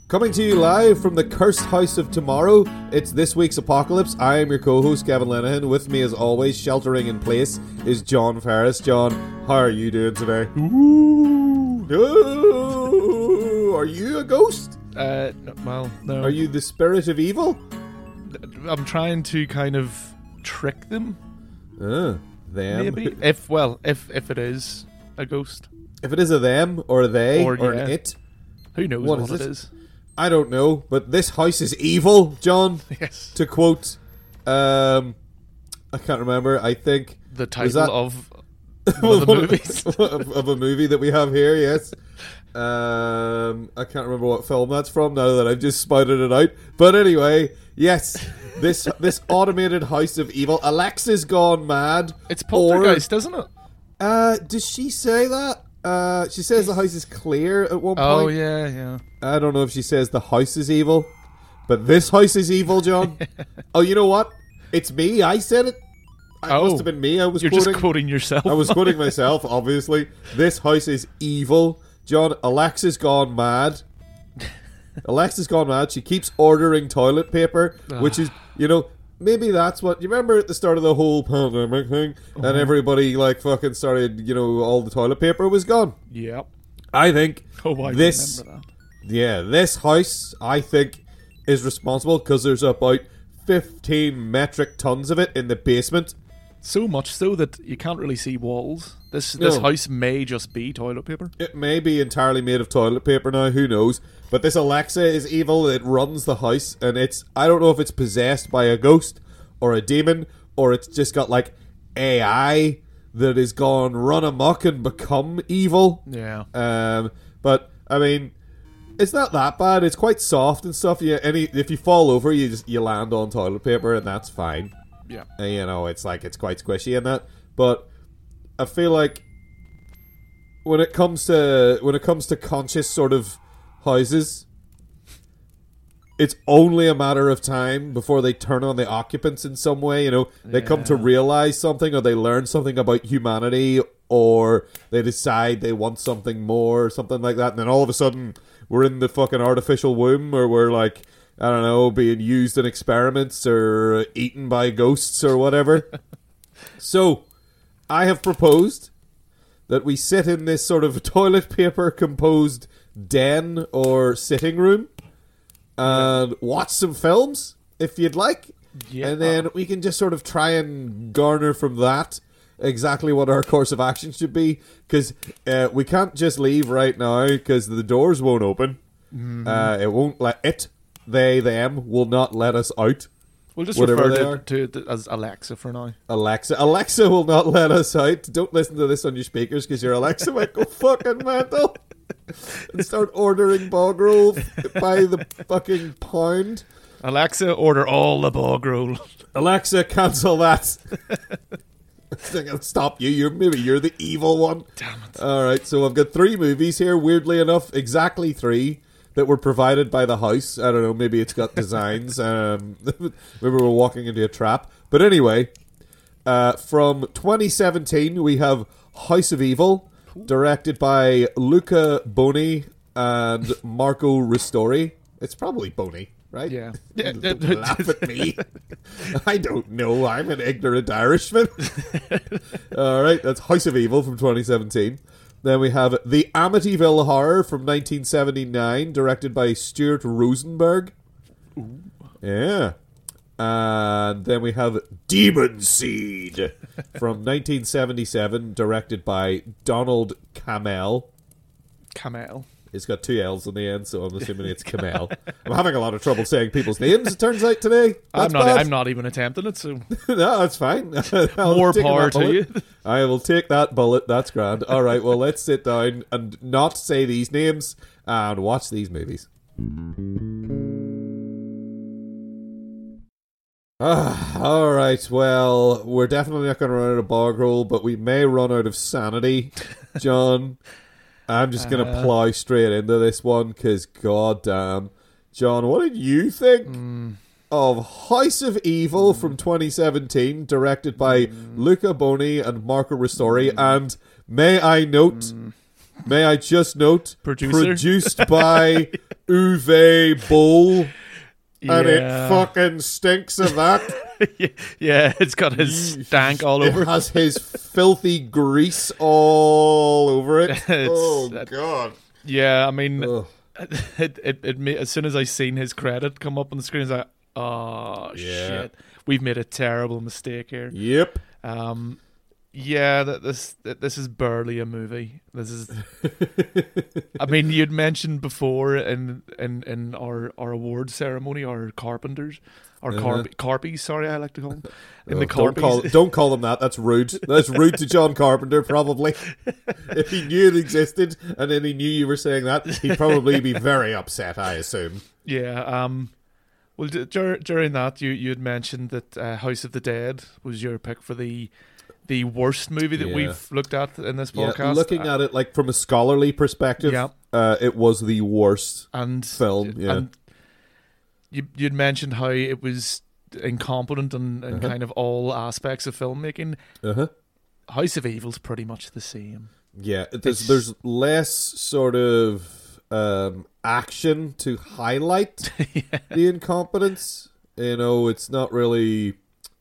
Coming to you live from the Cursed House of Tomorrow, it's this week's Apocalypse. I am your co-host, Kevin Lenihan. With me, as always, sheltering in place, is John Ferris. John, how are you doing today? Ooh. No! Are you a ghost? No. Are you the spirit of evil? I'm trying to kind of trick them. Them. Maybe. If it is a ghost. If it is a them, or a they, or an it. Who knows what it is? I don't know, but this house is evil, John. Yes. To quote, I can't remember. I think the title of one of the movies of a movie that we have here. Yes. I can't remember what film that's from now that I've just spouted it out. But anyway, yes, this automated house of evil. Alexa's gone mad. It's Poltergeist, isn't it? Does she say that? She says the house is clear at one point. Oh, yeah. I don't know if she says the house is evil, but this house is evil, John. Oh, you know what? It's me. I said it. It must have been me. You're just quoting yourself. I was quoting myself, obviously. This house is evil. John, Alexa's gone mad. Alexa's gone mad. She keeps ordering toilet paper, which is, maybe that's what... You remember at the start of the whole pandemic thing? And everybody, fucking started, all the toilet paper was gone. Yep. I think remember that. Yeah, this house, I think, is responsible because there's about 15 metric tons of it in the basement. So much so that you can't really see walls. This house may just be toilet paper. It may be entirely made of toilet paper now, who knows. But this Alexa is evil. It runs the house, and I don't know if it's possessed by a ghost or a demon, or it's just got AI that has gone run amok and become evil. Yeah. But I mean, it's not that bad. It's quite soft and stuff. If you fall over, you land on toilet paper, and that's fine. Yeah. And, it's quite squishy and that. But I feel like when it comes to conscious sort of houses, it's only a matter of time before they turn on the occupants in some way. They come to realize something, or they learn something about humanity, or they decide they want something more, or something like that, and then all of a sudden we're in the fucking artificial womb, or we're I don't know, being used in experiments or eaten by ghosts or whatever. So, I have proposed that we sit in this sort of toilet paper composed den or sitting room and watch some films, if you'd like. Yeah. And then we can just sort of try and garner from that exactly what our course of action should be. Because we can't just leave right now because the doors won't open. Mm-hmm. It won't let them will not let us out. We'll just refer to it as Alexa for now. Alexa will not let us out. Don't listen to this on your speakers because your Alexa might go fucking mental and start ordering bog roll by the fucking pound. Alexa, order all the bog roll. Alexa, cancel that. I'm going to stop you. Maybe you're the evil one. Damn it. Alright, so I've got 3 movies here, weirdly enough, exactly 3 that were provided by the house. I don't know, maybe it's got designs. Maybe we're walking into a trap. But anyway, from 2017, we have House of Evil, directed by Luca Boni and Marco Ristori. It's probably Boni, right? Yeah. Don't laugh at me. I don't know. I'm an ignorant Irishman. All right, that's House of Evil from 2017. Then we have The Amityville Horror from 1979, directed by Stuart Rosenberg. Ooh. Yeah. And then we have Demon Seed from 1977, directed by Donald Cammell. Cammell. It's got 2 L's on the end, so I'm assuming it's Cammell. I'm having a lot of trouble saying people's names, it turns out, today. I'm not even attempting it, so... No, that's fine. More power to you. I will take that bullet. That's grand. All right, well, let's sit down and not say these names and watch these movies. All right, well, we're definitely not going to run out of bog roll, but we may run out of sanity, John. I'm just going to plow straight into this one because, goddamn. John, what did you think of House of Evil from 2017, directed by Luca Boni and Marco Ristori? And may I note, may I just note, Producer. produced by Uwe Boll, and it Yeah. fucking stinks of that. Yeah, it's got his stank all over. It has his filthy grease all over it. Oh, It's- God. Yeah, I mean, Ugh. as soon as I seen his credit come up on the screen, I was like, oh, Yeah. shit. We've made a terrible mistake here. Yep. Yeah, this is barely a movie. This is. I mean, you'd mentioned before in our award ceremony, our carpenters, our carpies. Sorry, I like to call them in the carpies. Don't call them that. That's rude. That's rude to John Carpenter, probably. If he knew it existed and then he knew you were saying that, he'd probably be very upset, I assume. Yeah. Well, during that, you had mentioned that House of the Dead was your pick for the worst movie that we've looked at in this podcast. Yeah, looking at it like from a scholarly perspective, it was the worst film. Yeah. And you'd mentioned how it was incompetent in kind of all aspects of filmmaking. House of Evil's pretty much the same. Yeah, there's less sort of action to highlight the incompetence. You know, it's not really.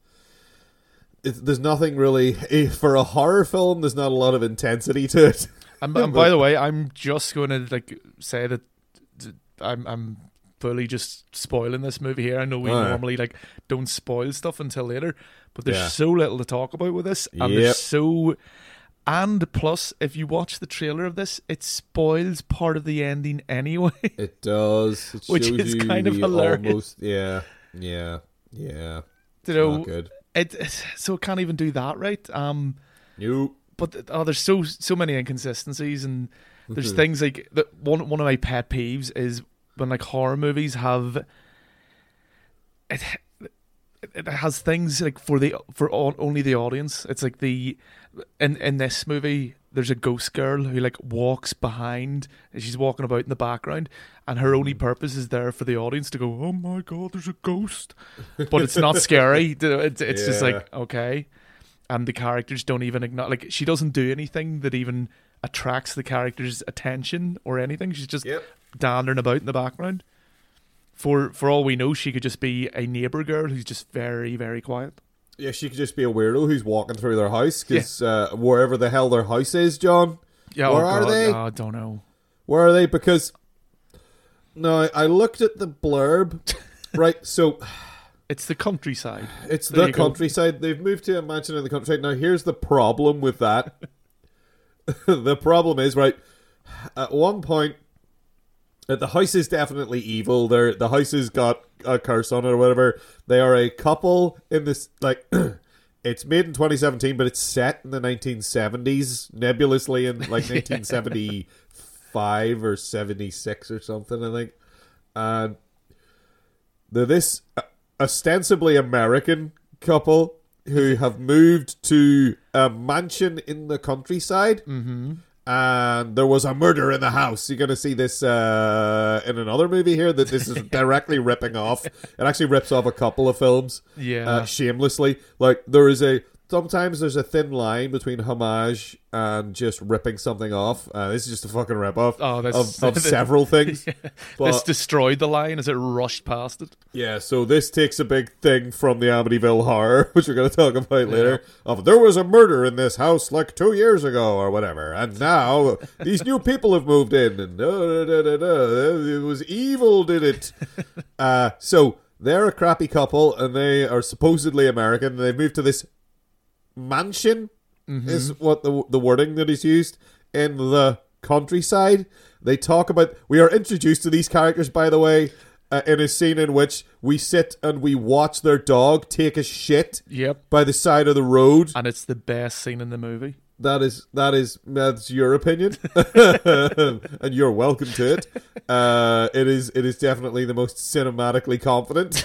There's nothing really for a horror film. There's not a lot of intensity to it. And by the way, I'm just going to say that I'm fully just spoiling this movie here. I know we normally don't spoil stuff until later, but there's so little to talk about with this, and there's so. And plus, if you watch the trailer of this, it spoils part of the ending anyway. It does, which is kind of hilarious. Yeah. You know, not good. So it can't even do that right. Nope. But there's so many inconsistencies, and there's things like that. One of my pet peeves is when horror movies have it has things for only the audience. It's like in this movie, there's a ghost girl who walks behind, and she's walking about in the background, and her only purpose is there for the audience to go, oh my god, there's a ghost, but it's not scary. It's just okay, and the characters don't even acknowledge. She doesn't do anything that even attracts the character's attention or anything. She's just dandering about in the background. For all we know, she could just be a neighbour girl who's just very, very quiet. Yeah, she could just be a weirdo who's walking through their house, because wherever the hell their house is, John, where are they? I don't know. Where are they? Because, no, I looked at the blurb, right, so... It's the countryside. It's the countryside. They've moved to a mansion in the countryside. Now, here's the problem with that. The problem is, right, at one point, the house is definitely evil. The house has got a curse on it or whatever. They are a couple in this, it's made in 2017, but it's set in the 1970s, nebulously in 1975 or 76 or something, I think. And they're this ostensibly American couple who have moved to a mansion in the countryside. Mm-hmm. And there was a murder in the house. You're going to see this in another movie here that this is directly ripping off. It actually rips off a couple of films. Shamelessly. Sometimes there's a thin line between homage and just ripping something off. This is just a fucking rip-off of several things. This destroyed the line as it rushed past it. Yeah, so this takes a big thing from the Amityville Horror, which we're going to talk about later. There was a murder in this house 2 years ago or whatever, and now these new people have moved in, and it was evil, did it? So they're a crappy couple, and they are supposedly American, and they've moved to this mansion, is what the wording that is used, in the countryside. They talk about, we are introduced to these characters, by the way, in a scene in which we sit and we watch their dog take a shit by the side of the road, and it's the best scene in the movie. That's your opinion, and you're welcome to it. It is definitely the most cinematically confident.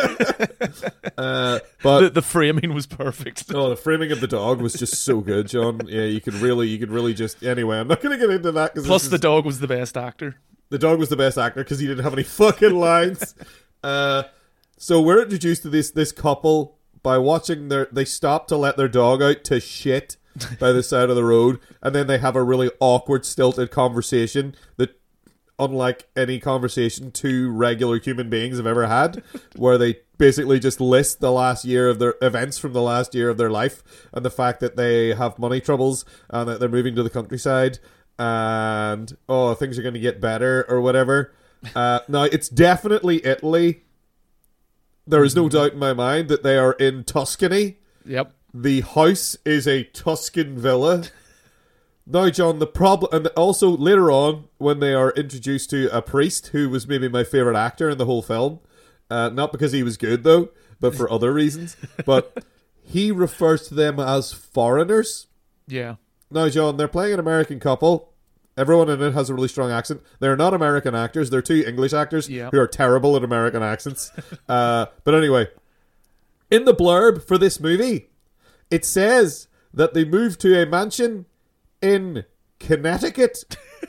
But the framing was perfect. Oh, the framing of the dog was just so good, John. Yeah, you could really just. Anyway, I'm not going to get into that. Plus, the dog was the best actor. The dog was the best actor because he didn't have any fucking lines. So we're introduced to this couple by watching they stop to let their dog out to shit. by the side of the road, and then they have a really awkward, stilted conversation that, unlike any conversation two regular human beings have ever had, where they basically just list the last year of their events from the last year of their life, and the fact that they have money troubles and that they're moving to the countryside, and things are going to get better or whatever. Now, it's definitely Italy. There is no doubt in my mind that they are in Tuscany. Yep. The house is a Tuscan villa. Now, John, the problem... And also, later on, when they are introduced to a priest, who was maybe my favourite actor in the whole film, not because he was good, though, but for other reasons, but he refers to them as foreigners. Yeah. Now, John, they're playing an American couple. Everyone in it has a really strong accent. They're not American actors. They're two English actors who are terrible at American accents. But anyway, in the blurb for this movie, it says that they moved to a mansion in Connecticut.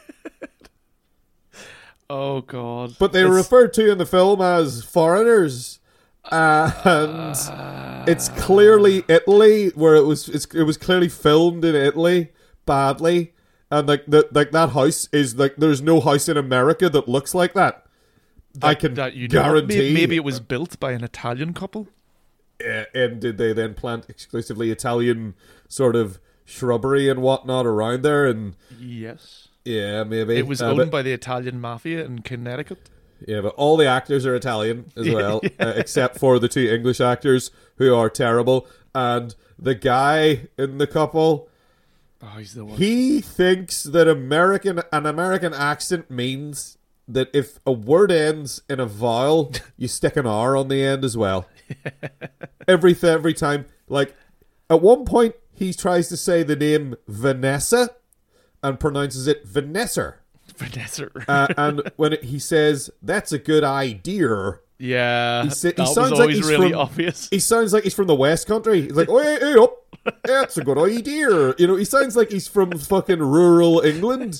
Oh, God. But they were referred to in the film as foreigners. And it's clearly Italy, where it was clearly filmed in Italy badly. And that house is there's no house in America that looks like that. I can guarantee. Maybe it was built by an Italian couple. And did they then plant exclusively Italian sort of shrubbery and whatnot around there? And yes, yeah, maybe it was owned by the Italian mafia in Connecticut. Yeah, but all the actors are Italian as well, except for the two English actors who are terrible. And the guy in the couple. Oh, he's the worst. He thinks that an American accent means that if a word ends in a vowel, you stick an R on the end as well. Every time. Like, at one point, he tries to say the name Vanessa and pronounces it Vanessa. Vanessa. And when he says, that's a good idea... Yeah, he sounds was always like he's really from, obvious. He sounds like he's from the West Country. He's like, hey up, that's a good idea. You know, he sounds like he's from fucking rural England.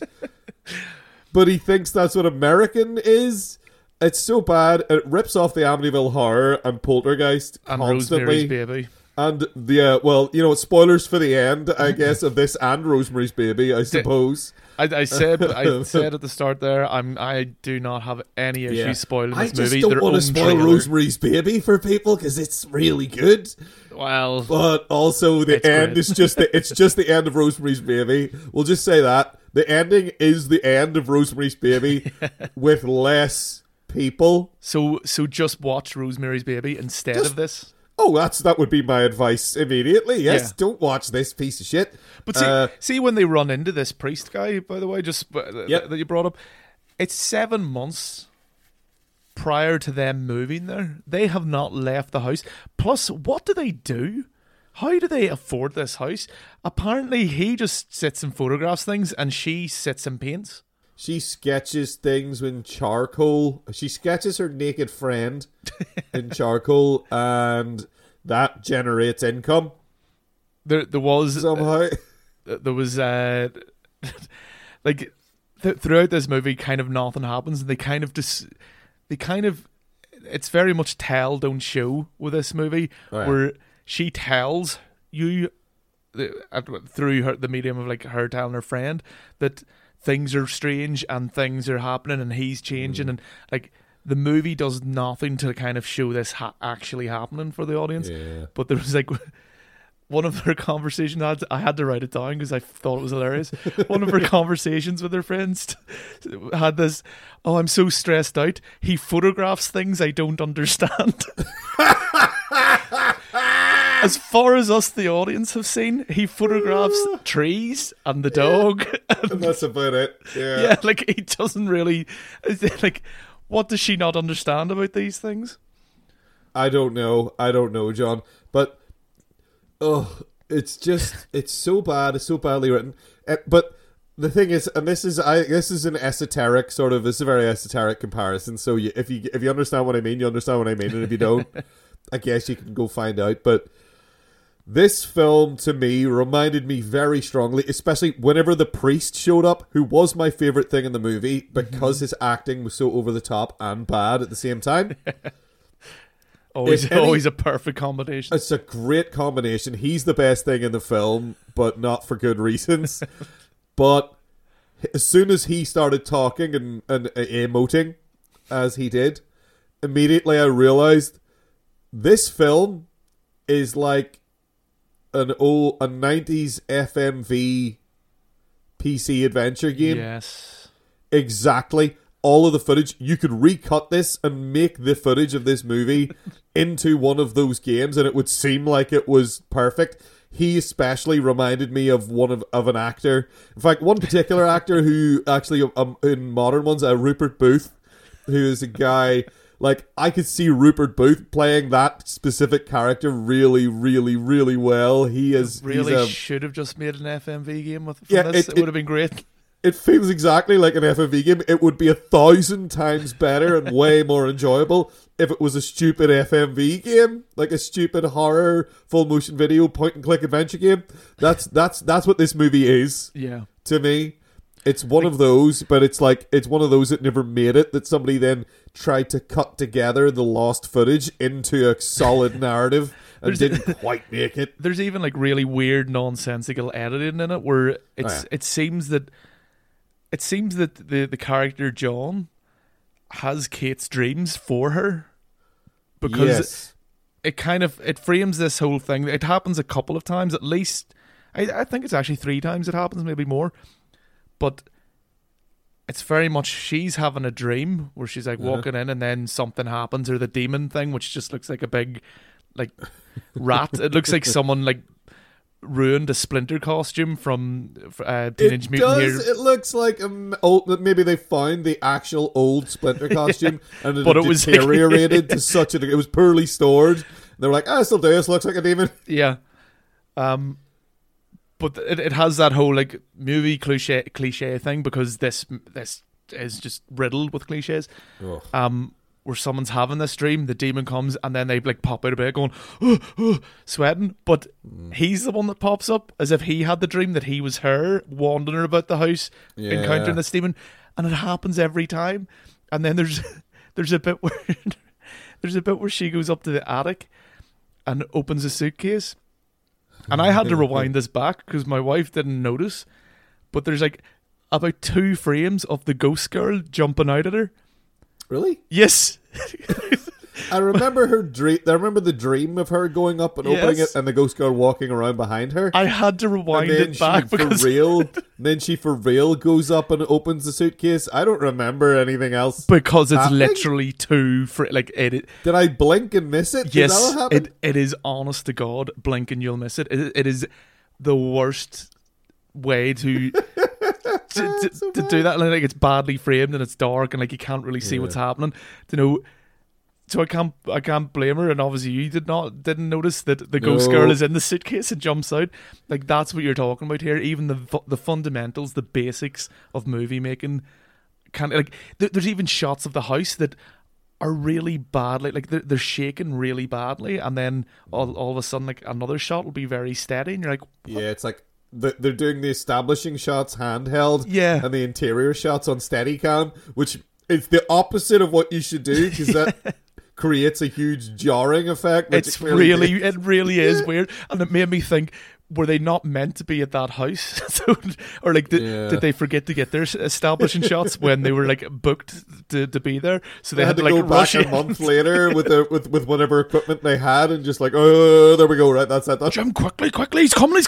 But he thinks that's what American is. It's so bad. It rips off the Amityville Horror and Poltergeist and constantly. Rosemary's Baby. And spoilers for the end, I guess, of this and Rosemary's Baby, I suppose. I said at the start there, I do not have any issue spoiling this movie. I just don't want to spoil Rosemary's Baby for people because it's really good. Well, but also the end great. Is just it's just the end of Rosemary's Baby. We'll just say that the ending is the end of Rosemary's Baby with less people. So just watch Rosemary's Baby instead of this. Oh, that would be my advice immediately. Yes, don't watch this piece of shit. But see when they run into this priest guy, by the way, that you brought up, it's 7 months prior to them moving there. They have not left the house. Plus, what do they do? How do they afford this house? Apparently, he just sits and photographs things, and she sits and paints. She sketches things in charcoal. She sketches her naked friend in charcoal, and that generates income. There was somehow. There was throughout this movie, kind of nothing happens, and they kind of it's very much tell don't show with this movie, where she tells you through the medium of like her telling her friend that things are strange and things are happening and he's changing and like the movie does nothing to kind of show this actually happening for the audience. But there was like one of their conversations, I had to write it down because I thought it was hilarious. One of her conversations with her friends had this, I'm so stressed out, he photographs things I don't understand. As far as us, the audience, have seen, he photographs trees and the dog. And that's about it. Yeah, like he doesn't really... Like, what does she not understand about these things? I don't know, John. But, it's so bad. It's so badly written. But the thing is, and this is an esoteric sort of... This is a very esoteric comparison. So if you understand what I mean, you understand what I mean. And if you don't, I guess you can go find out. But... this film, to me, reminded me very strongly, especially whenever the priest showed up, who was my favourite thing in the movie, because his acting was so over the top and bad at the same time. Always a perfect combination. It's a great combination. He's the best thing in the film, but not for good reasons. But as soon as he started talking and emoting, as he did, immediately I realized this film is like a 90s FMV PC adventure game. Yes. Exactly. All of the footage, you could recut this and make the footage of this movie into one of those games, and it would seem like it was perfect. He especially reminded me of of an actor. In fact, one particular actor who actually, in modern ones, Rupert Booth, who is a guy, like, I could see Rupert Booth playing that specific character really, really, really well. Should have just made an FMV game with this. It would have been great. It feels exactly like an FMV game. It would be 1,000 times better and way more enjoyable if it was a stupid FMV game, like a stupid horror full motion video point and click adventure game. That's what this movie is. Yeah. To me, it's one of those, but it's one of those that never made it. That somebody then tried to cut together the lost footage into a solid narrative and didn't quite make it. There's even like really weird nonsensical editing in it, where it seems that. It seems that the character John has Kate's dreams for her, because it frames this whole thing. It happens a couple of times at least. I think it's actually 3 times it happens, maybe more. But it's very much she's having a dream where she's like walking in and then something happens, or the demon thing, which just looks like a big like rat. It looks like someone like ruined a Splinter costume from Teenage Mutant Hero. It looks like maybe they found the actual old Splinter costume and it was deteriorated to such a... It was poorly stored. They were like, still do this. Looks like a demon. Yeah. But it has that whole like movie cliche thing, because this is just riddled with cliches. Where someone's having this dream, the demon comes, and then they like pop out of bed going, sweating. But he's the one that pops up as if he had the dream that he was her, wandering about the house, encountering this demon, and it happens every time. And then there's a bit where she goes up to the attic and opens a suitcase, and I had to rewind this back because my wife didn't notice, but there's like about 2 frames of the ghost girl jumping out at her. Really? Yes. I remember her dream. I remember the dream of her going up and opening it, and the ghost girl walking around behind her. I had to rewind it back because then she for real goes up and opens the suitcase. I don't remember anything else because it's literally 2 like it. Did I blink and miss it? Yes, Did that what happened? It is honest to God. Blink and you'll miss it. It is the worst way to. To do that, like it's badly framed and it's dark and like you can't really see what's happening. So I can't blame her. And obviously you didn't notice that the ghost girl is in the suitcase and jumps out. Like that's what you're talking about here. Even the fundamentals, the basics of movie making, there's even shots of the house that are really bad. Like they're shaking really badly, and then all of a sudden like another shot will be very steady, and you're like, what? It's like. They're doing the establishing shots handheld, and the interior shots on Steadicam, which is the opposite of what you should do, because that creates a huge jarring effect. It really is weird, and it made me think: were they not meant to be at that house? Or like, did they forget to get their establishing shots when they were like booked to be there? So they had to like go back a month later with whatever equipment they had, and just like, oh, there we go, right? That's that. Jim, quickly, he's coming.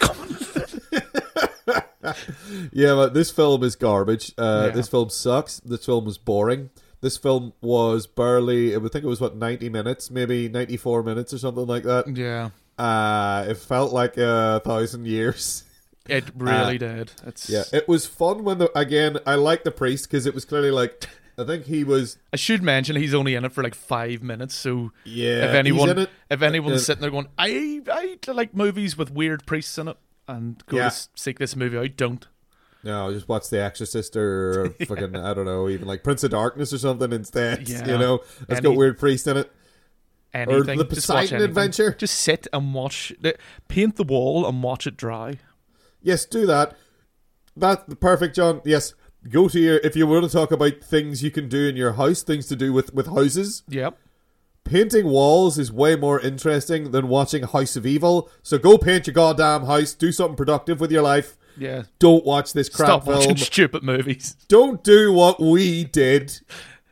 Yeah, but this film is garbage. This film sucks. This film was boring. This film was barely, I think it was 90 minutes, maybe 94 minutes or something like that. Yeah. It felt like 1,000 years. It really did. It was fun when I like the priest because it was clearly like, I think he was. I should mention he's only in it for like 5 minutes, so yeah, if anyone's sitting there going, I like movies with weird priests in it and go to seek this movie out, don't. No, just watch The Exorcist or fucking, I don't know, even like Prince of Darkness or something instead. Yeah. You know, it's got weird priest in it. Anything. Or the Poseidon Adventure. Just sit and watch, paint the wall and watch it dry. Yes, do that. That's perfect, John. Yes, go to if you want to talk about things you can do in your house, things to do with houses. Yep. painting walls is way more interesting than watching House of Evil. So go paint your goddamn house. Do something productive with your life. Yeah. Don't watch this crap Stop film. watching stupid movies. Don't do what we did.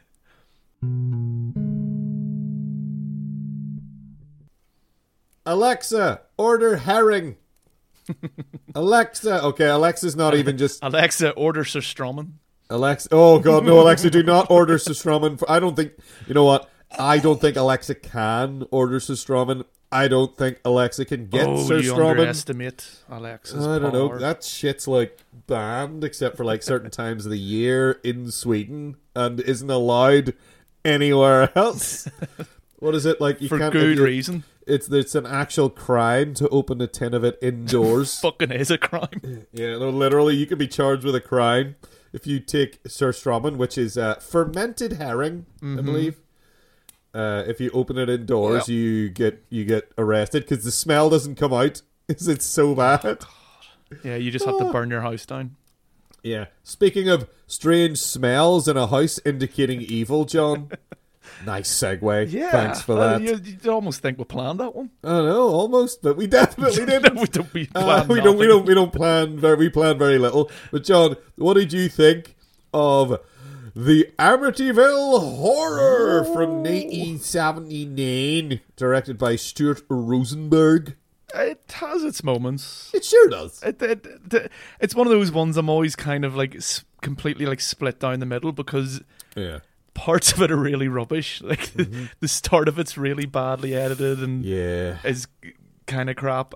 Alexa, order herring. Alexa. Okay, Alexa's not even just... Alexa, order Sir Strumman. Alexa. Oh, God, no, Alexa, do not order Sir Strumman. I don't think... You know what? I don't think Alexa can order Sir Strumman. I don't think Alexa can get Sir you Strumman. Underestimate Alexa's I don't know. power. That shit's like banned except for like certain times of the year in Sweden and isn't allowed anywhere else. What is it like? You For can't, good reason. It's an actual crime to open a tin of it indoors. Fucking is a crime. Yeah, no, literally, you could be charged with a crime if you take Sir Strumman, which is fermented herring, I believe. If you open it indoors, you get arrested because the smell doesn't come out. It's so bad. Yeah, you just have to burn your house down. Yeah. Speaking of strange smells in a house indicating evil, John. Nice segue. Yeah, Thanks for that. You almost think we planned that one. I know, almost, but we definitely didn't. we planned we don't plan very. We plan very little. But John, what did you think of the Amityville Horror from 1979, directed by Stuart Rosenberg? It has its moments. It sure does. It's one of those ones I'm always kind of like completely like split down the middle because parts of it are really rubbish. Like the start of it's really badly edited and is kind of crap.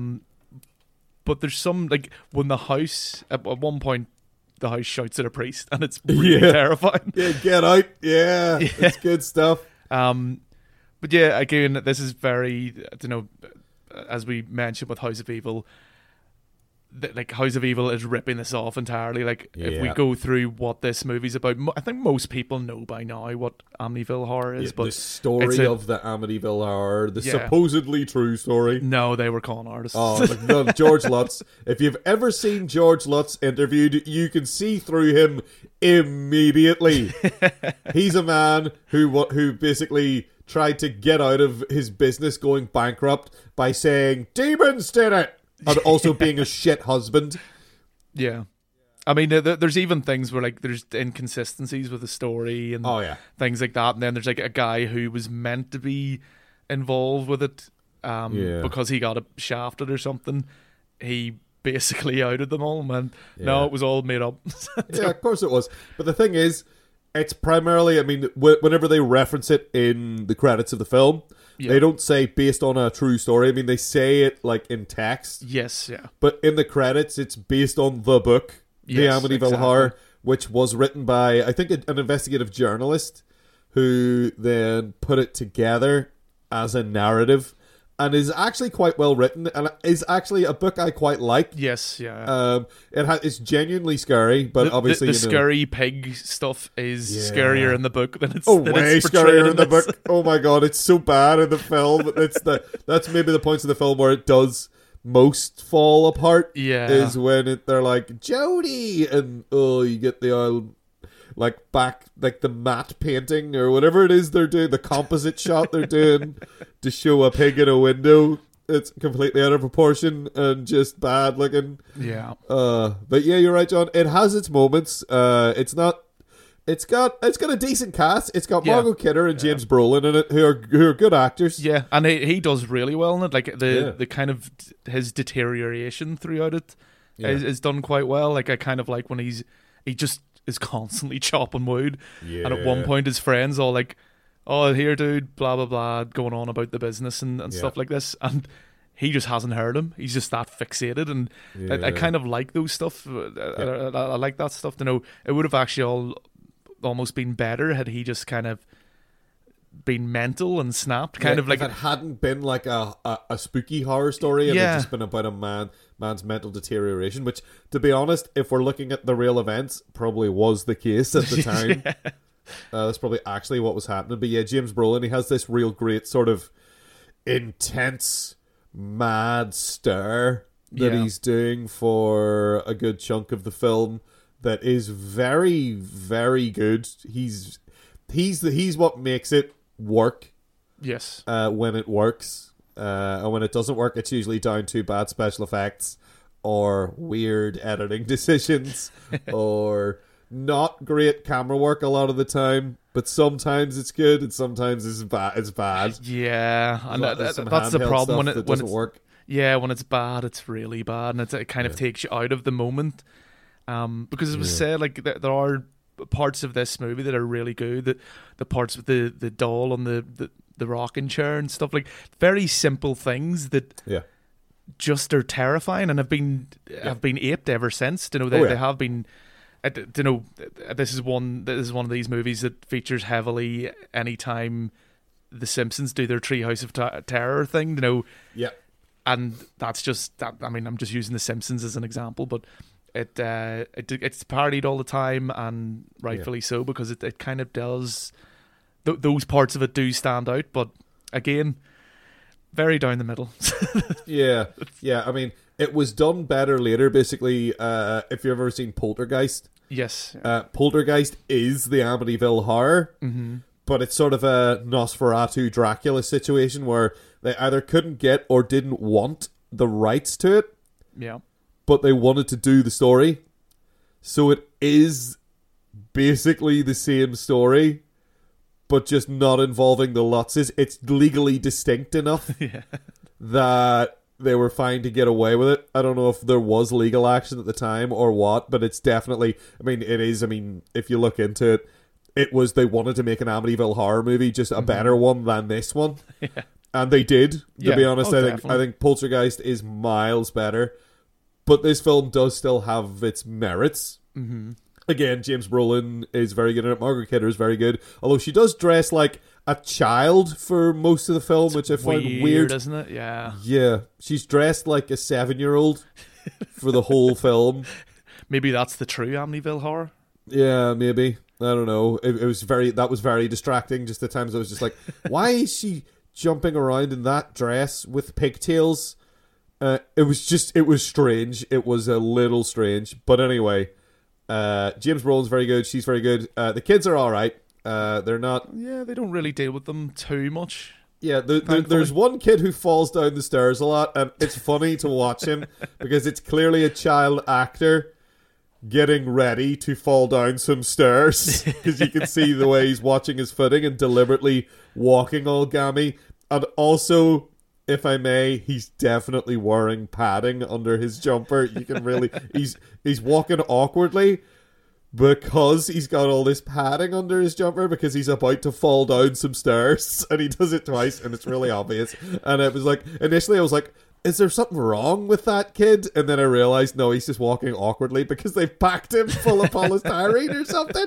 But there's some like when the house at one point the house shouts at a priest and it's really terrifying. Yeah, get out. Yeah, it's good stuff. But yeah, again, this is very, you know, as we mentioned with House of Evil, like House of Evil is ripping this off entirely. Like if we go through what this movie's about, I think most people know by now what Amityville Horror is. But the story of the Amityville Horror, the supposedly true story. No, they were con artists. Oh, no, George Lutz. If you've ever seen George Lutz interviewed, you can see through him immediately. He's a man who basically tried to get out of his business going bankrupt by saying demons did it. And also being a shit husband. Yeah. I mean, there's even things where, like, there's inconsistencies with the story and things like that. And then there's, like, a guy who was meant to be involved with it because he got shafted or something. He basically outed them all, man. No, it was all made up. Yeah, of course it was. But the thing is, it's primarily, I mean, whenever they reference it in the credits of the film, they don't say based on a true story. I mean, they say it like in text. Yes, yeah. But in the credits, it's based on the book, The Amityville Horror, which was written by, I think, an investigative journalist who then put it together as a narrative and is actually quite well written and is actually a book I quite like. Yes, yeah. It's genuinely scary, but obviously the scary pig stuff is scarier in the book than it's way scarier in the book. Oh my god, it's so bad in the film. That's maybe the points of the film where it does most fall apart. Yeah, is when they're like Jody, and you get the old like back like the matte painting or whatever it is they're doing, the composite shot they're doing to show a pig in a window. It's completely out of proportion and just bad looking. Yeah. But yeah, you're right, John. It has its moments. It's got a decent cast. It's got Margot Kidder and James Brolin in it, who are good actors. Yeah, and he does really well in it. Like the kind of his deterioration throughout it is done quite well. Like I kind of like when he just is constantly chopping wood. Yeah. And at one point his friends all like, oh, here dude, blah blah blah, going on about the business and stuff like this, and he just hasn't heard him. He's just that fixated, and I kind of like those stuff. I like that stuff. To know it would have actually almost been better had he just kind of been mental and snapped, kind of like if it hadn't been like a spooky horror story and it's just been about a man's mental deterioration, which, to be honest, if we're looking at the real events, probably was the case at the time. That's probably actually what was happening. But yeah, James Brolin, he has this real great sort of intense mad stare that he's doing for a good chunk of the film that is very, very good. He's what makes it work. Yes. when it works. And when it doesn't work, it's usually down to bad special effects or weird editing decisions or not great camera work a lot of the time. But sometimes it's good and sometimes it's bad. Yeah, and There's that's the problem when it doesn't work. Yeah, when it's bad, it's really bad, and it kind of takes you out of the moment. Because it was said, like, there are parts of this movie that are really good. The parts with the doll on the rocking chair and stuff, like very simple things that just are terrifying and have been aped ever since. You know, they have been. You know, this is one of these movies that features heavily anytime the Simpsons do their Treehouse of Terror thing. You know, and that's just that. I mean, I'm just using the Simpsons as an example, but it's parodied all the time, and rightfully so, because it kind of does. Those parts of it do stand out, but again, very down the middle. yeah. I mean, it was done better later. Basically, if you've ever seen Poltergeist, yes, Poltergeist is the Amityville Horror, but it's sort of a Nosferatu Dracula situation where they either couldn't get or didn't want the rights to it. Yeah, but they wanted to do the story, so it is basically the same story, but just not involving the Lutzes. It's legally distinct enough that they were fine to get away with it. I don't know if there was legal action at the time or what, but it's definitely, I mean, it is. I mean, if you look into it, it was, they wanted to make an Amityville Horror movie, just a better one than this one. And they did, to be honest. I think Poltergeist is miles better, but this film does still have its merits. Again, James Brolin is very good at it. Margaret Kidder is very good, although she does dress like a child for most of the film, which I find weird, isn't it? Yeah, she's dressed like a 7-year-old for the whole film. Maybe that's the true Amityville Horror. Yeah, maybe. I don't know. That was very distracting. Just at times I was just like, why is she jumping around in that dress with pigtails? It was strange. It was a little strange, but anyway. James Brolin's very good. She's very good. The kids are all right. They're not. Yeah, they don't really deal with them too much. Yeah, there's one kid who falls down the stairs a lot, and it's funny to watch him because it's clearly a child actor getting ready to fall down some stairs because you can see the way he's watching his footing and deliberately walking all gammy. And also, if I may, he's definitely wearing padding under his jumper. You can really he's walking awkwardly because he's got all this padding under his jumper because he's about to fall down some stairs, and he does it twice and it's really obvious. And it was like, initially I was like, is there something wrong with that kid? And then I realized, no, he's just walking awkwardly because they've packed him full of polystyrene or something.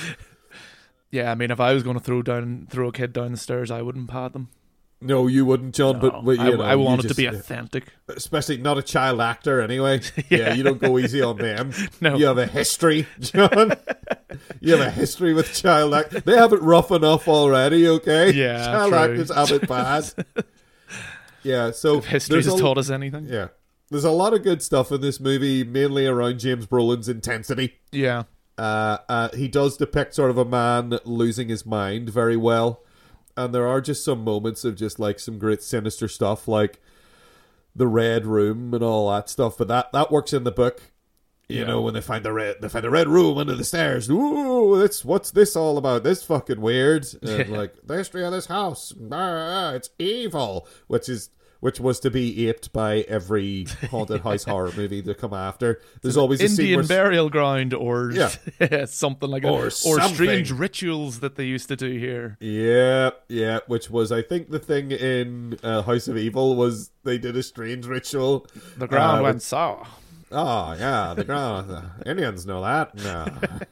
Yeah, I mean, if I was going to throw a kid down the stairs, I wouldn't pad them. No, you wouldn't, John. No, but you know, I want it to be authentic, especially not a child actor. Anyway, yeah, you don't go easy on them. No, you have a history, John. You have a history with child actors. They have it rough enough already. Okay, yeah, child actors have it bad. Yeah, so if history has taught us anything. Yeah, there's a lot of good stuff in this movie, mainly around James Brolin's intensity. Yeah, he does depict sort of a man losing his mind very well. And there are just some moments of just like some great sinister stuff, like the Red Room and all that stuff. But that works in the book, you know, when they find the red room under the stairs. Ooh, what's this all about? This fucking weird. And like the history of this house, it's evil, which was to be aped by every haunted house horror movie to come after. There's always a scene Indian burial ground or something like that. Or strange rituals that they used to do here. Yeah, which was, I think, the thing in House of Evil was they did a strange ritual. The ground went sour. Oh, yeah, the ground. Indians know that. No.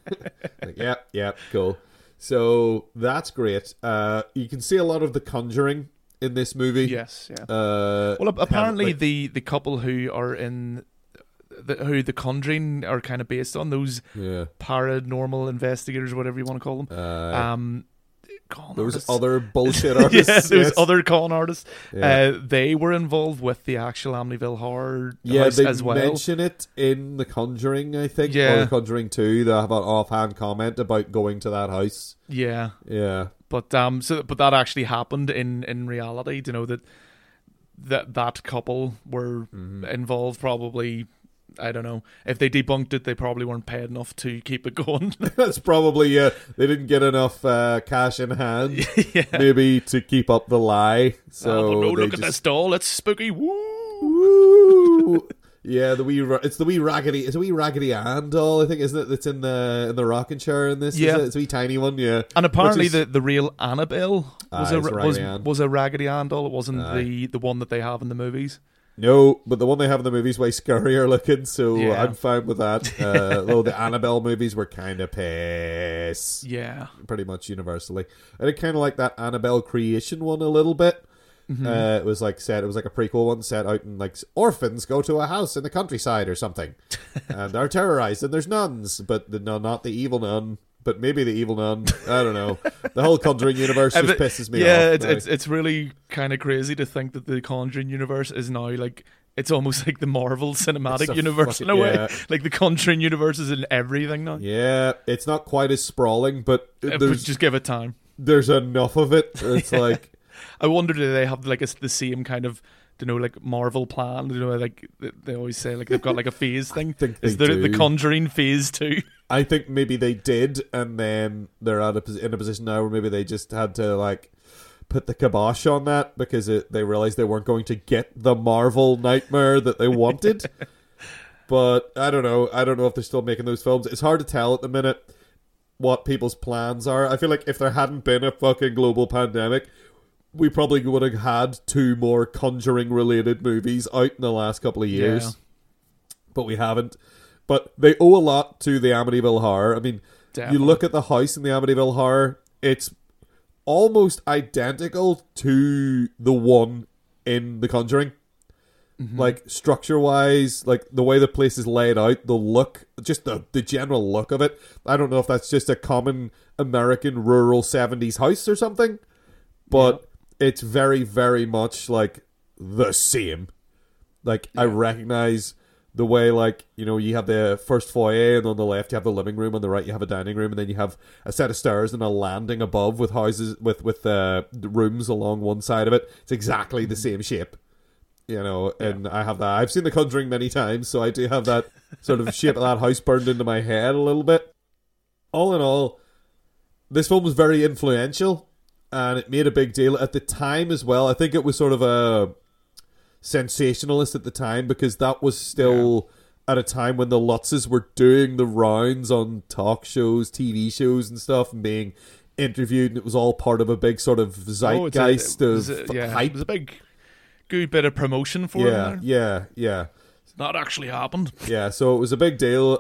Like, cool. So that's great. You can see a lot of The Conjuring in this movie. Yes, yeah. Well, apparently the couple who are in who The Conjuring are kind of based on, those paranormal investigators, whatever you want to call them, con Those artists. other bullshit artists. Yeah, those yes. other con artists. Yeah. They were involved with the actual Amityville Horror Yeah, house they as well. mention it in The Conjuring, I think, or Yeah. The Conjuring 2. They have an offhand comment about going to that house. Yeah. Yeah. But but that actually happened in reality. You know that couple were involved. Probably, I don't know if they debunked it. They probably weren't paid enough to keep it going. That's probably, they didn't get enough cash in hand, Yeah. maybe, to keep up the lie. So But no, they look at this doll. It's spooky. Woo! Woo! Yeah, it's the wee Raggedy Ann doll, I think, isn't it? That's in the rocking chair in this. Yeah. Is it? It's a wee tiny one. Yeah, And apparently Which is- the real Annabelle was it's Raggedy Ann. was a Raggedy Ann doll. It wasn't Aye. the one that they have in the movies. No, but the one they have in the movies way scarier looking, so Yeah. I'm fine with that. Though the Annabelle movies were kind of piss, Yeah. pretty much universally. I did kind of like that Annabelle creation one a little bit. It was like a prequel one set out in like orphans go to a house in the countryside or something, and are terrorized, and there's nuns, but not the evil nun. But maybe the evil nun. I don't know. The whole Conjuring universe just pisses me yeah, off. it's really kind of crazy to think that the Conjuring universe is now like it's almost like the Marvel Cinematic It's a Universe in a fucking- way. yeah. Like the Conjuring universe is in everything now. Yeah, it's not quite as sprawling, but But there's just give it time. there's enough of it. It's like. I wonder do they have like the same kind of like Marvel plan? Like they always say like they've got like a phase thing. think Is they there the do. Conjuring phase 2? I think maybe they did, and then they're in a position now where maybe they just had to like put the kibosh on that because they realized they weren't going to get the Marvel nightmare that they wanted. But I don't know. I don't know if they're still making those films. It's hard to tell at the minute what people's plans are. I feel like if there hadn't been a fucking global pandemic, we probably would have had 2 more Conjuring-related movies out in the last couple of years. Yeah. But we haven't. But they owe a lot to the Amityville Horror. I mean, Definitely. you look at the house in the Amityville Horror, it's almost identical to the one in The Conjuring. Like, structure-wise, like, the way the place is laid out, the look, just the general look of it. I don't know if that's just a common American rural 70s house or something, but it's very, very much, like, the same. Like, I recognize the way, like, you have the first foyer, and on the left you have the living room, on the right you have a dining room, and then you have a set of stairs and a landing above with houses, with rooms along one side of it. It's exactly the same shape. And I have that. I've seen The Conjuring many times, so I do have that sort of shape of that house burned into my head a little bit. All in all, this film was very influential, and it made a big deal at the time as well. I think it was sort of a sensationalist at the time because that was still at a time when the Lutzes were doing the rounds on talk shows, TV shows and stuff, and being interviewed, and it was all part of a big sort of zeitgeist of hype. It was a big good bit of promotion for it. Yeah. It's not actually happened. Yeah, so it was a big deal.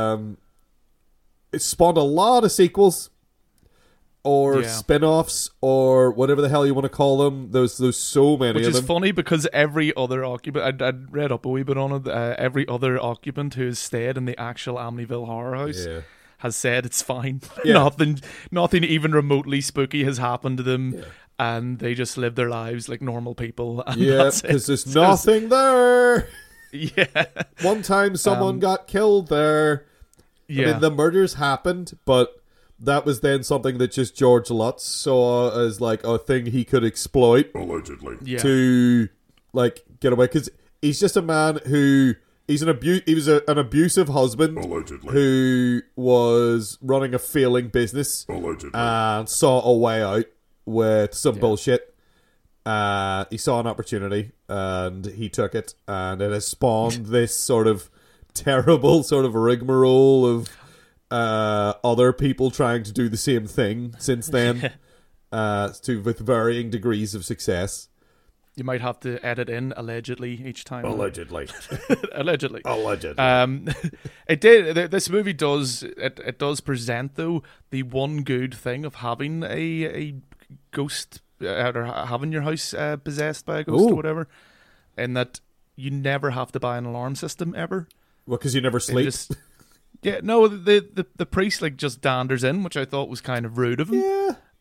It spawned a lot of sequels or spin-offs or whatever the hell you want to call them. There's so many Which of is them. funny because every other occupant, I'd read up a wee bit on it, every other occupant who has stayed in the actual Amityville Horror House has said it's fine. Yeah. Nothing even remotely spooky has happened to them. Yeah. And they just live their lives like normal people. And Yeah, because there's nothing there. Yeah. One time someone got killed there. Yeah. I mean, the murders happened, but that was then something that just George Lutz saw as like a thing he could exploit. Allegedly. Yeah. To like get away. Because he's just a man who... he was an abusive husband. Allegedly. Who was running a failing business. Allegedly. And saw a way out with some bullshit. He saw an opportunity and he took it, and it has spawned this sort of terrible sort of rigmarole of other people trying to do the same thing since then, with varying degrees of success. You might have to edit in allegedly each time. Allegedly. Allegedly. Allegedly. This movie does present though the one good thing of having a ghost or having your house possessed by a ghost or whatever, in that you never have to buy an alarm system ever. Well, because you never sleep. The priest like just danders in, which I thought was kind of rude of him. Yeah.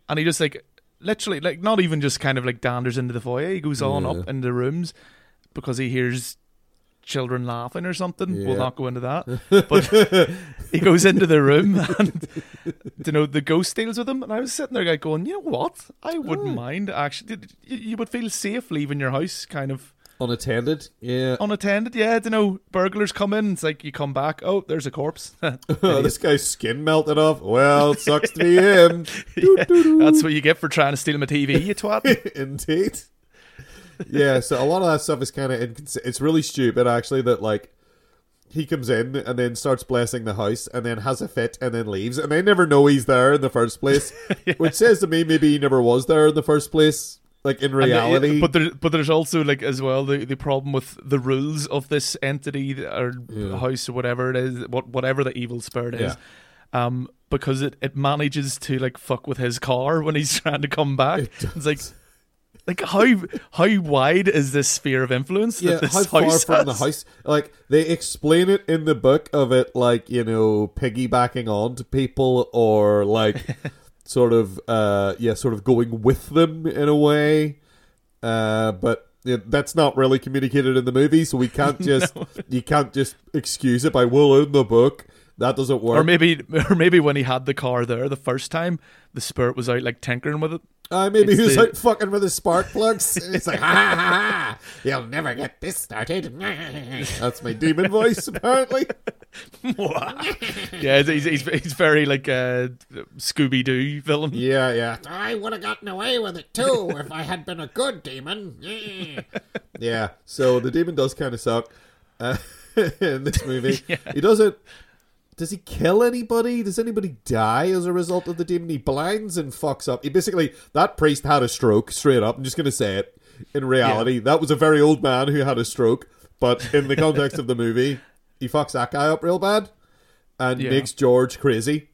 and he just like literally like not even just kind of like danders into the foyer. He goes on Yeah. up into the rooms because he hears children laughing or something. Yeah. We'll not go into that. But he goes into the room and the ghost deals with him. And I was sitting there going, you know what? I wouldn't mind actually. You would feel safe leaving your house kind of Unattended. Yeah. unattended. Yeah, burglars come in. It's like you come back. Oh, there's a corpse. This guy's skin melted off. Well, it sucks to be him. That's what you get for trying to steal my TV, you twat. Indeed. Yeah, so a lot of that stuff is kind of inconsistent. It's really stupid, actually, that, like, he comes in and then starts blessing the house and then has a fit and then leaves. And they never know he's there in the first place, which says to me maybe he never was there in the first place, like, in reality. But there's also, like, as well, the problem with the rules of this entity or house or whatever it is, whatever the evil spirit is. Because it manages to, like, fuck with his car when he's trying to come back. It's like how wide is this sphere of influence that this how far house from has? the house? Like, they explain it in the book of it, like, piggybacking on to people or, like, sort of going with them in a way. But that's not really communicated in the movie, so we can't just you can't just excuse it by in the book. That doesn't work. Or maybe when he had the car there the first time, the spirit was out like tinkering with it. Maybe he was out fucking with his spark plugs. It's like, ha, you'll never get this started. That's my demon voice, apparently. Yeah, he's very like a Scooby-Doo villain. Yeah. I would have gotten away with it too if I had been a good demon. Yeah, so the demon does kind of suck in this movie. Yeah. He doesn't... Does he kill anybody? Does anybody die as a result of the demon? He blinds and fucks up. He basically... That priest had a stroke, straight up. I'm just going to say it. In reality, that was a very old man who had a stroke. But in the context of the movie, he fucks that guy up real bad. And makes George crazy.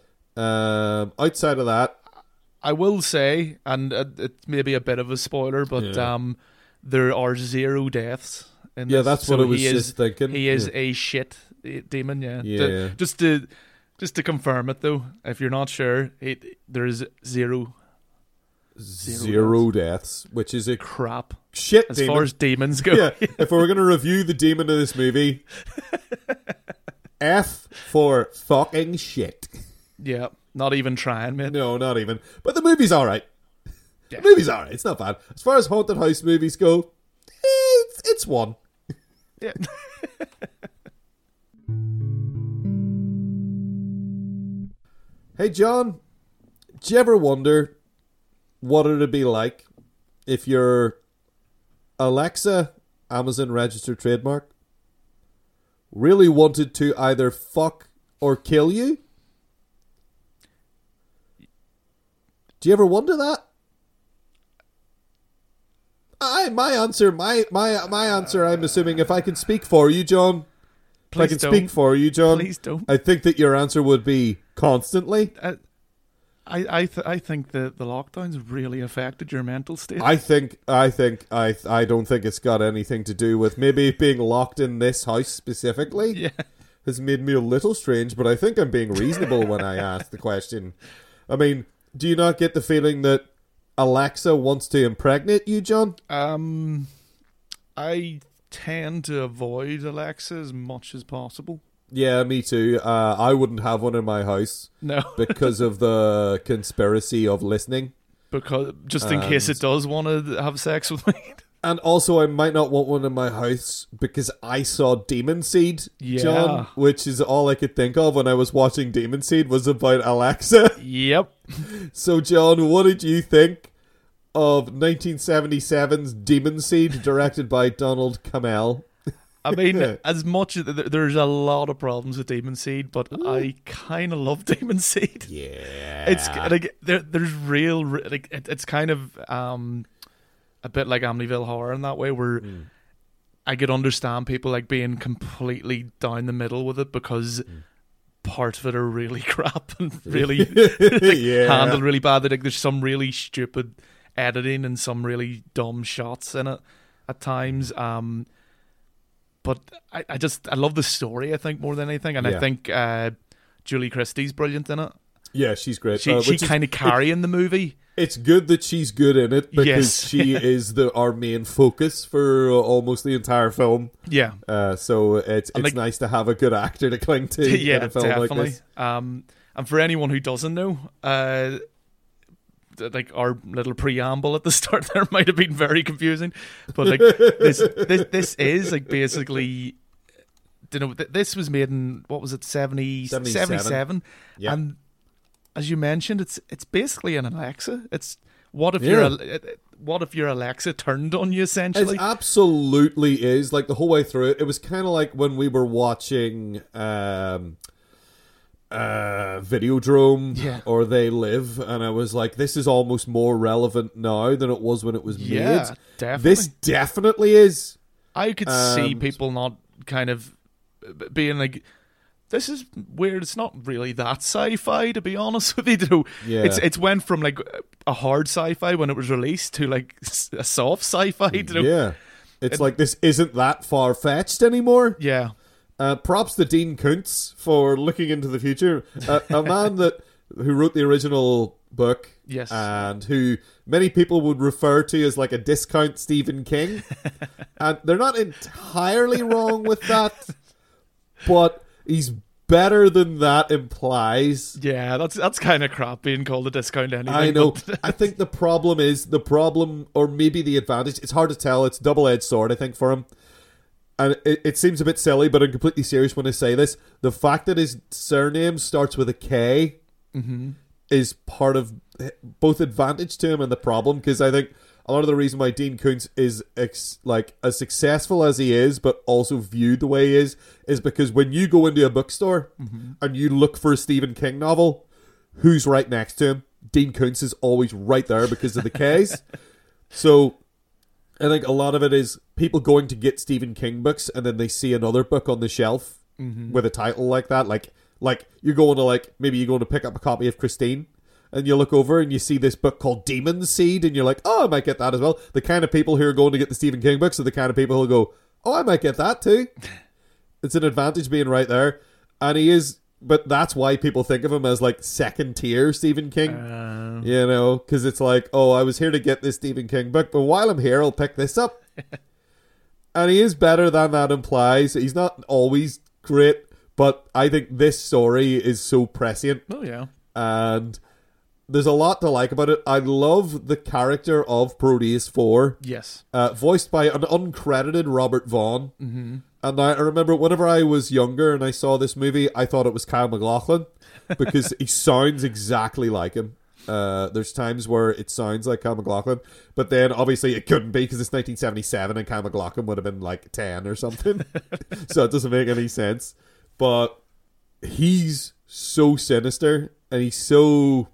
Outside of that... I will say, and it may be a bit of a spoiler, but there are 0 deaths in this. That's what I was just thinking. He is a shit demon, Yeah. Just to confirm it, though, if you're not sure, there's 0 deaths, which is a crap shit as demon. far as demons go. Yeah, if we were going to review the demon of this movie, F for fucking shit. Yeah, not even trying, man. No, not even. But the movie's alright. Yeah. The movie's alright. It's not bad. As far as haunted house movies go, it's one. Yeah. Hey, John, do you ever wonder what it'd be like if your Alexa, Amazon registered trademark, really wanted to either fuck or kill you? Do you ever wonder that? My answer, I'm assuming, if I can speak for you, John. Please if I can don't. speak for you, John. Please don't. I think that your answer would be constantly. I think the lockdowns really affected your mental state. I don't think it's got anything to do with maybe being locked in this house specifically. Yeah. Has made me a little strange, but I think I'm being reasonable when I ask the question. I mean, do you not get the feeling that Alexa wants to impregnate you, John? I tend to avoid Alexa as much as possible. Yeah, me too. I wouldn't have one in my house. No. Because of the conspiracy of listening. Because just in case it does want to have sex with me. And also, I might not want one in my house because I saw Demon Seed, John, which is all I could think of when I was watching Demon Seed was about Alexa. Yep. So, John, what did you think of 1977's Demon Seed, directed by Donald Cammell? I mean, as much as there's a lot of problems with Demon Seed, but I kind of love Demon Seed. Yeah, it's like there's real like it's kind of a bit like Amityville Horror in that way, where I could understand people like being completely down the middle with it because parts of it are really crap and really handled really bad. Like, there's some really stupid editing and some really dumb shots in it at times. But I love the story, I think, more than anything. And I think Julie Christie's brilliant in it. Yeah, she's great. She which is- kind of carrying the movie. It's good that she's good in it because Yes. she is our main focus for almost the entire film. Yeah. So it's like- nice to have a good actor to cling to Yeah, in a film definitely. like this. And for anyone who doesn't know, like our little preamble at the start there might have been very confusing, but like this is like basically, you know, this was made in what was it 77. Yeah. And as you mentioned, it's basically an Alexa. It's what if your Alexa turned on you essentially? It absolutely is. Like the whole way through it, it was kind of like when we were watching Videodrome Yeah. or They Live, and I was like, this is almost more relevant now than it was when it was Yeah, made. definitely. This definitely is. I could see And- people not kind of being like, this is weird. It's not really that sci-fi, to be honest with you. Though. Yeah. It's went from like a hard sci-fi when it was released to like a soft sci-fi. You know? Yeah. It's like this isn't that far-fetched anymore. Yeah. Props to Dean Koontz for looking into the future. A man who wrote the original book, Yes. and who many people would refer to as like a discount Stephen King. And they're not entirely wrong with that, but he's better than that implies. Yeah, that's kind of crap being called a discount anyway. I know. but- I think the problem, or maybe the advantage, it's hard to tell. It's a double-edged sword, I think, for him. And it seems a bit silly, but I'm completely serious when I say this. The fact that his surname starts with a K is part of both advantage to him and the problem, because I think a lot of the reason why Dean Koontz is like as successful as he is, but also viewed the way he is because when you go into a bookstore and you look for a Stephen King novel, who's right next to him? Dean Koontz is always right there because of the K's. So I think a lot of it is people going to get Stephen King books and then they see another book on the shelf with a title like that. Like you're going to maybe you're going to pick up a copy of Christine and you look over and you see this book called Demon Seed and you're like, oh, I might get that as well. The kind of people who are going to get the Stephen King books are the kind of people who go, oh, I might get that too. It's an advantage being right there. And he is, but that's why people think of him as like second tier Stephen King. You know, because it's like, oh, I was here to get this Stephen King book, but while I'm here, I'll pick this up. And he is better than that implies. He's not always great, but I think this story is so prescient. Oh yeah. And there's a lot to like about it. I love the character of Proteus 4, Yes. voiced by an uncredited Robert Vaughn. Mm-hmm. And I remember whenever I was younger and I saw this movie, I thought it was Kyle MacLachlan because he sounds exactly like him. There's times where it sounds like Kyle MacLachlan, but then obviously it couldn't be because it's 1977 and Kyle MacLachlan would have been like 10 or something. So it doesn't make any sense. But he's so sinister and he's so...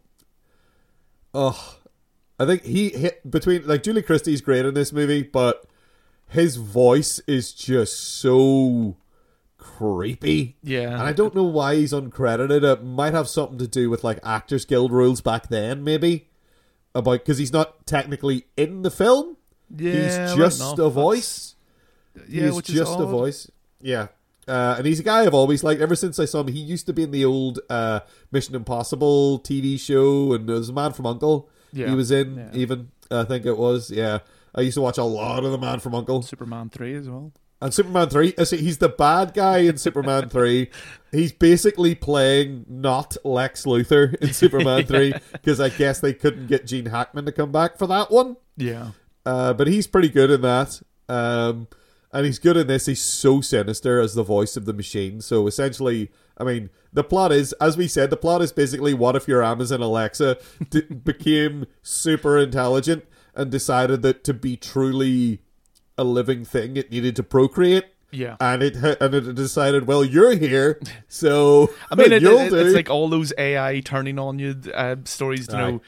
I think he hit between... Like, Julie Christie's great in this movie, but his voice is just so creepy. Yeah. And I don't know why he's uncredited. It might have something to do with like Actors Guild rules back then, maybe. Because he's not technically in the film. Yeah, He's just a voice. Yeah, He's which is just a odd. voice. Yeah. And he's a guy I've always liked ever since I saw him. He used to be in the old Mission Impossible TV show, and there was a Man from U.N.C.L.E. Yeah. He was in, Yeah. even, I think it was. Yeah. I used to watch a lot of the Man from U.N.C.L.E. Superman 3 as well. And Superman 3, he's the bad guy in Superman 3. He's basically playing not Lex Luthor in Superman 3, because I guess they couldn't get Gene Hackman to come back for that one. Yeah. But he's pretty good in that. And he's good in this. He's so sinister as the voice of the machine. So essentially, I mean, the plot is, as we said, the plot is basically what if your Amazon Alexa became super intelligent and decided that to be truly a living thing, it needed to procreate. Yeah. And it decided, well, you're here, so I mean, you'll do. it's like all those AI turning on you stories. You Aye. know,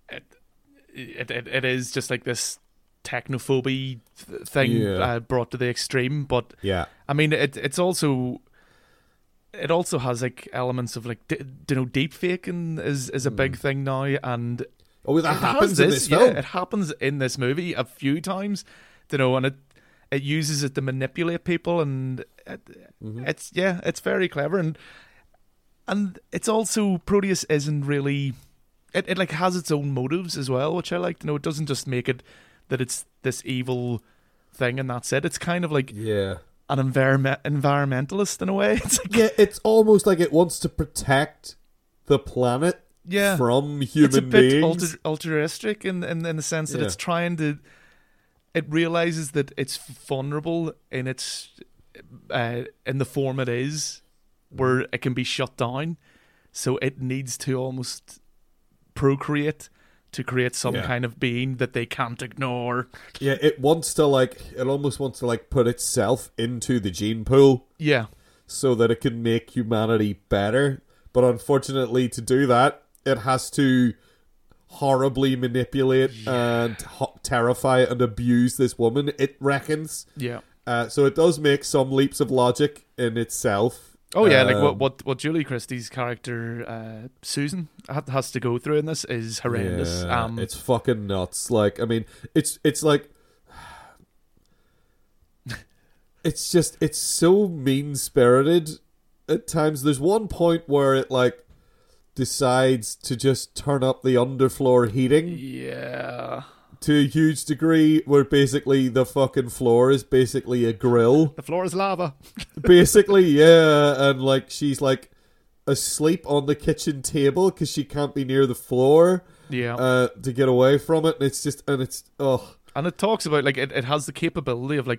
it is just like this technophobia thing Yeah. brought to the extreme. But Yeah. I mean, it also has like elements of like deep faking is a big thing now, and Oh, that it happens has in this film. Yeah, it happens in this movie a few times. And it uses it to manipulate people, and it's very clever. And And it's also, Proteus isn't really, it like has its own motives as well, which I like. It doesn't just make it that it's this evil thing and that's it. It's kind of like Yeah. an environmentalist in a way. It's like, Yeah, it's almost like it wants to protect the planet from human it's a bit beings. altruistic in the sense that Yeah. it's trying to. It realizes that it's vulnerable in its in the form it is, where it can be shut down. So it needs to almost procreate to create some Yeah. kind of being that they can't ignore. Yeah, it wants to it almost wants to put itself into the gene pool Yeah, so that it can make humanity better. But unfortunately, to do that, it has to horribly manipulate and terrify and abuse this woman, it reckons. yeah. So it does make some leaps of logic in itself. Oh yeah, like what Julie Christie's character Susan has to go through in this is horrendous. Yeah, it's fucking nuts. Like, I mean, it's like it's so mean spirited at times. There's one point where it decides to just turn up the underfloor heating yeah. to a huge degree, where basically the fucking floor is basically a grill. The floor is lava. Basically, yeah, and she's asleep on the kitchen table because she can't be near the floor. Yeah. To get away from it, and it's just, and it's, ugh. And it talks about it has the capability of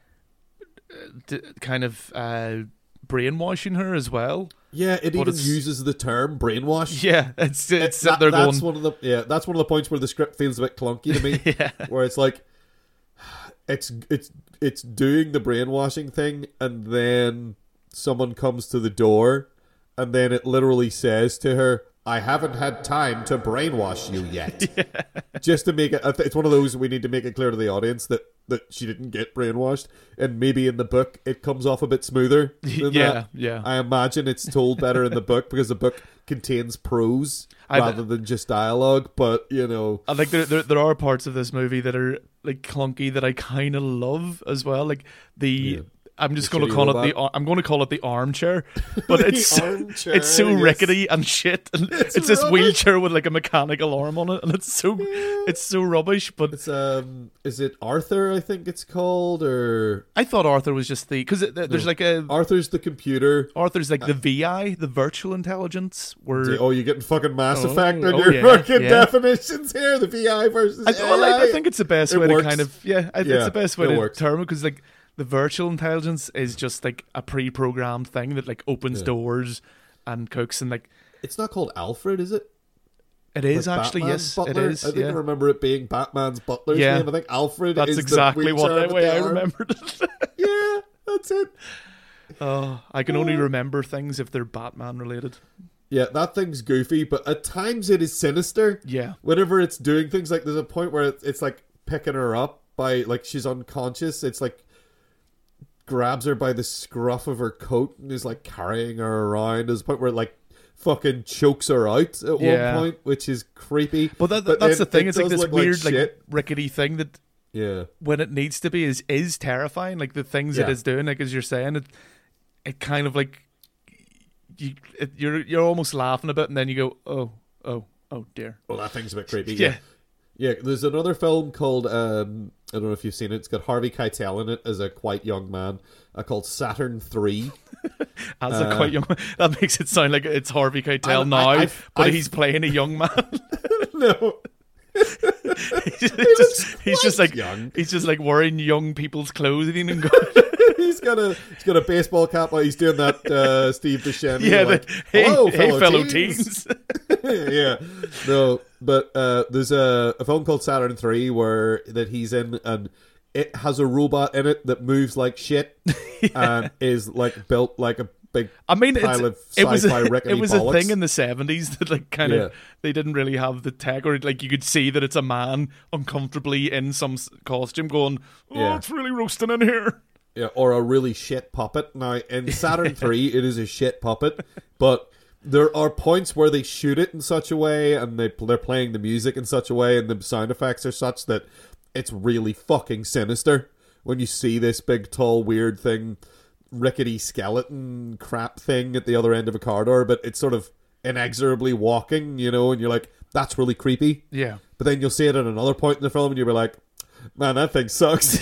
kind of brainwashing her as well. Yeah, it But even it's- uses the term brainwash. Yeah, it's they're That's going. one of the that's one of the points where the script feels a bit clunky to me. Yeah. Where it's it's doing the brainwashing thing, and then someone comes to the door, and then it literally says to her, "I haven't had time to brainwash you yet." Just to make it, it's one of those we need to make it clear to the audience that she didn't get brainwashed, and maybe in the book it comes off a bit smoother than Yeah, that. yeah. I imagine it's told better in the book because the book contains prose rather than just dialogue. But I think there are parts of this movie that are clunky that I kind of love as well. Like I'm just going to shitty call robot. I'm going to call it the armchair, but The it's armchair, it's so yes. rickety and shit. And it's this rubbish. wheelchair with a mechanical arm on it, and it's so rubbish. But it's is it Arthur? I think it's called, or I thought Arthur was just because there's Arthur's the computer. Arthur's the VI, the virtual intelligence. Where Oh, you're getting fucking Mass Oh, Effect on oh, your yeah, fucking yeah. definitions here. The VI versus AI. I think it's the best It way works. to kind of it's Yeah, the best way it to works. term it because the virtual intelligence is just a pre-programmed thing that opens doors and cooks and It's not called Alfred, is it? it is Like actually Batman's yes butler? it is I think I remember it being Batman's butler's Yeah. name. I think Alfred That's is exactly the what wheelchair the with way the I arm. remembered it. Yeah, that's it. I can only remember things if they're Batman related. Yeah, that thing's goofy, but at times it is sinister. Yeah. Whenever it's doing things, there's a point where it's picking her up by she's unconscious. It's grabs her by the scruff of her coat and is carrying her around. There's a point where it fucking chokes her out at Yeah. one point, which is creepy. But that's then the thing. It's does this look weird shit. rickety thing that Yeah. when it needs to be is terrifying. The things it Yeah. is doing, as you're saying, it kind of you're almost laughing a bit, and then you go, oh dear. Well, that thing's a bit creepy. Yeah. Yeah, there's another film called, I don't know if you've seen it, it's got Harvey Keitel in it as a quite young man, called Saturn 3. As a quite young, that makes it sound like it's Harvey Keitel now, but he's playing a young man. No. he's just young. he's just wearing young people's clothing and going, he's got a baseball cap on. He's doing that Steve Buscemi. yeah, Hello, hey fellow teens." teens. Yeah. No, but there's a film called Saturn 3 that he's in, and it has a robot in it that moves like shit and is built like a big pile of sci-fi rickety it was a bollocks. thing in the 70s that kind of they didn't really have the tech, or you could see that it's a man uncomfortably in some costume going, it's really roasting in here. Yeah, or a really shit puppet. Now, in Saturn 3, it is a shit puppet, but there are points where they shoot it in such a way, and they're playing the music in such a way, and the sound effects are such that it's really fucking sinister when you see this big, tall, weird thing rickety skeleton crap thing at the other end of a corridor, but it's sort of inexorably walking, you know, and you're like, that's really creepy. Yeah. But then you'll see it at another point in the film and you'll be like, man, that thing sucks.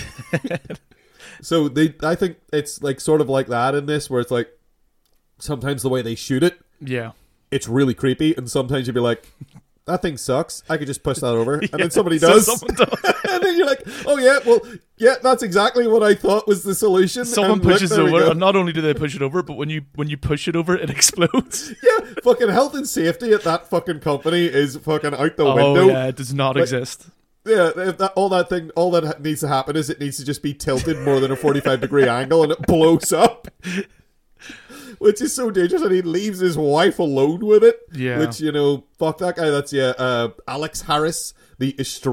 So I think it's like sort of like that in this, where it's like sometimes the way they shoot it, Yeah. it's really creepy, and sometimes you'll be like, that thing sucks. I could just push that over. And then somebody does. So someone does. And then you're like, oh yeah, well, yeah, that's exactly what I thought was the solution. Someone And look, pushes there we over, go. and not only do they push it over, but when you push it over, it explodes. Yeah, fucking health and safety at that fucking company is fucking out the Oh window. yeah, it does not exist. Yeah, if all that needs to happen is it needs to just be tilted more than a 45-degree angle and it blows up. Which is so dangerous, and he leaves his wife alone with it. Yeah. Which, you know, fuck that guy. That's, Alex Harris, the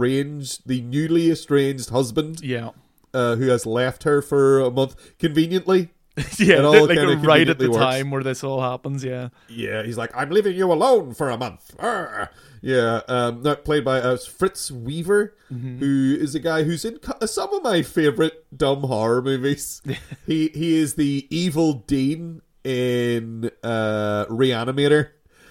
newly estranged husband, Yeah. who has left her for a month. Conveniently. Yeah, It all like kinda right at the conveniently works. time where this all happens, yeah. Yeah, he's like, I'm leaving you alone for a month. Arr. Yeah, not played by Fritz Weaver, who is a guy who's in some of my favorite dumb horror movies. He is the evil dean in Reanimator.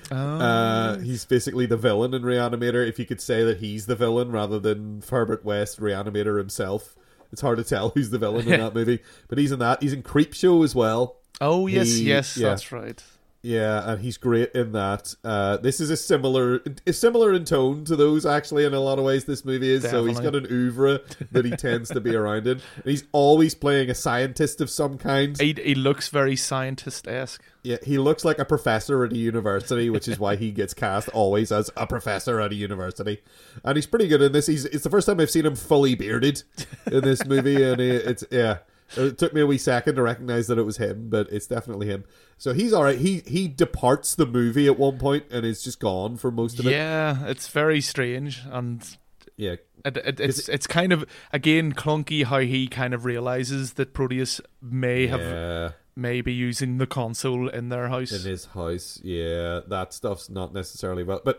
He's basically the villain in Reanimator, if you could say that he's the villain rather than Herbert West, Reanimator himself. It's hard to tell who's the villain in that movie. But he's in that. He's in Creepshow as well. Oh, yes, Yeah. that's right. Yeah, and he's great in that. This is similar in tone to those, actually, in a lot of ways, this movie is. So he's got an oeuvre that he tends to be around in. And he's always playing a scientist of some kind. He looks very scientist-esque. Yeah, he looks like a professor at a university, which is why he gets cast always as a professor at a university. And he's pretty good in this. It's the first time I've seen him fully bearded in this movie, and it took me a wee second to recognize that it was him, but it's definitely him. So he's all right. He departs the movie at one point and is just gone for most of it. Yeah, it's very strange, and Yeah. it's kind of, again, clunky how he kind of realizes that Proteus may be using the console in their house. In his house, yeah, that stuff's not necessarily well, but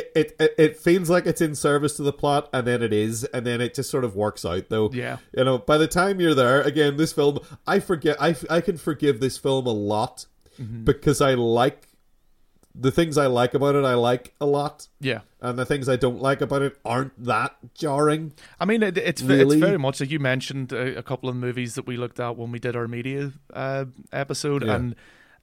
it feels like it's in service to the plot, and then it is, and then it just sort of works out, though. Yeah, you know, by the time you're there, again, this film, I can forgive this film a lot because I like the things I like about it. I like a lot. Yeah. And the things I don't like about it aren't that jarring. I mean, it's very much like you mentioned a couple of movies that we looked at when we did our media episode, and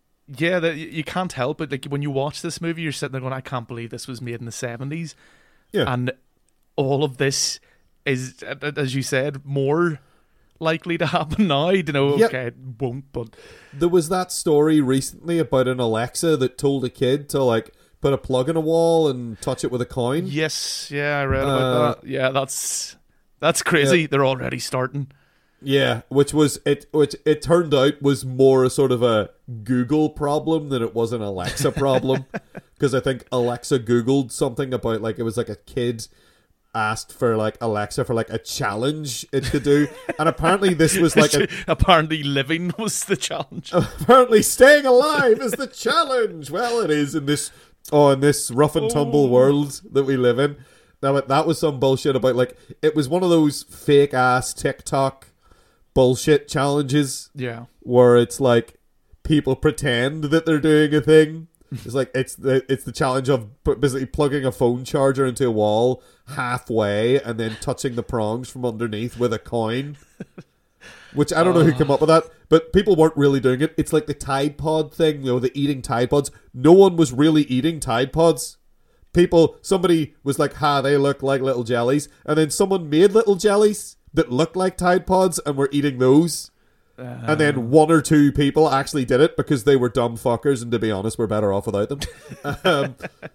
you can't help it. Like when you watch this movie, you're sitting there going, "I can't believe this was made in the 70s." Yeah, and all of this is, as you said, more likely to happen now. You know, okay, it won't, but there was that story recently about an Alexa that told a kid to like put a plug in a wall and touch it with a coin. Yes, yeah, I read about that. Yeah, that's crazy. Yeah. They're already starting. Yeah, which it turned out was more a sort of a Google problem than it was an Alexa problem, because I think Alexa Googled something about like it was like a kid asked for like Alexa for like a challenge it to do, and apparently this was like apparently living was the challenge. Apparently staying alive is the challenge. Well, it is in this rough and tumble world that we live in. Now that was some bullshit about like it was one of those fake ass TikTok bullshit challenges. Yeah, where it's like people pretend that they're doing a thing. It's like it's the challenge of basically plugging a phone charger into a wall halfway and then touching the prongs from underneath with a coin. Which I don't know who came up with that, but people weren't really doing it. It's like the Tide Pod thing, you know, the eating Tide Pods. No one was really eating Tide Pods. Somebody was like, they look like little jellies. And then someone made little jellies that looked like Tide Pods and were eating those. And then one or two people actually did it because they were dumb fuckers, and to be honest, we're better off without them.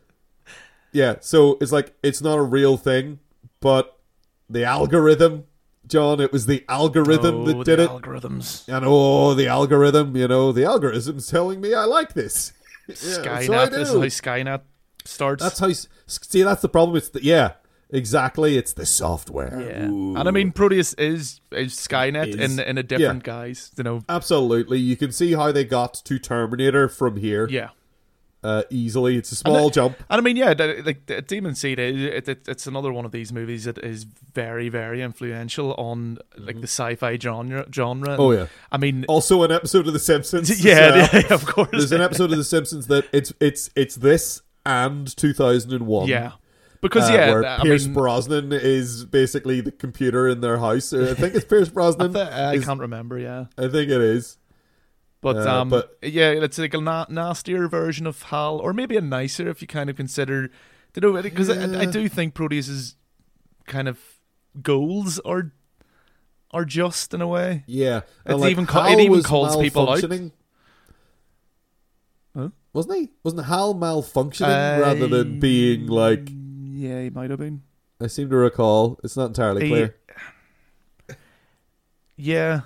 Yeah, so it's like, it's not a real thing, but the algorithm, John, it was the algorithm that did it. Algorithms. And the algorithm, you know, the algorithm's telling me I like this. Skynet, this is how Skynet starts. That's how, that's the problem. Exactly, it's the software. Yeah. Ooh. And I mean, Proteus is Skynet in a different guise, you know. Absolutely. You can see how they got to Terminator from here. Yeah. easily. It's a small jump. And I mean, yeah, Demon Seed, it's another one of these movies that is very, very influential on like the sci-fi genre. Oh yeah. I mean, also an episode of The Simpsons. Yeah, of course. There's an episode of The Simpsons that it's this and 2001. Yeah. Because where Pierce Brosnan is basically the computer in their house. I think it's Pierce Brosnan. I can't remember. Yeah, I think it is. But yeah, it's like a nastier version of HAL, or maybe a nicer if you kind of consider, because I do think Proteus's kind of goals are just in a way. Yeah, it like, even calls people out. Huh? Wasn't HAL malfunctioning rather than being like? Yeah, he might have been. I seem to recall. It's not entirely clear. Yeah.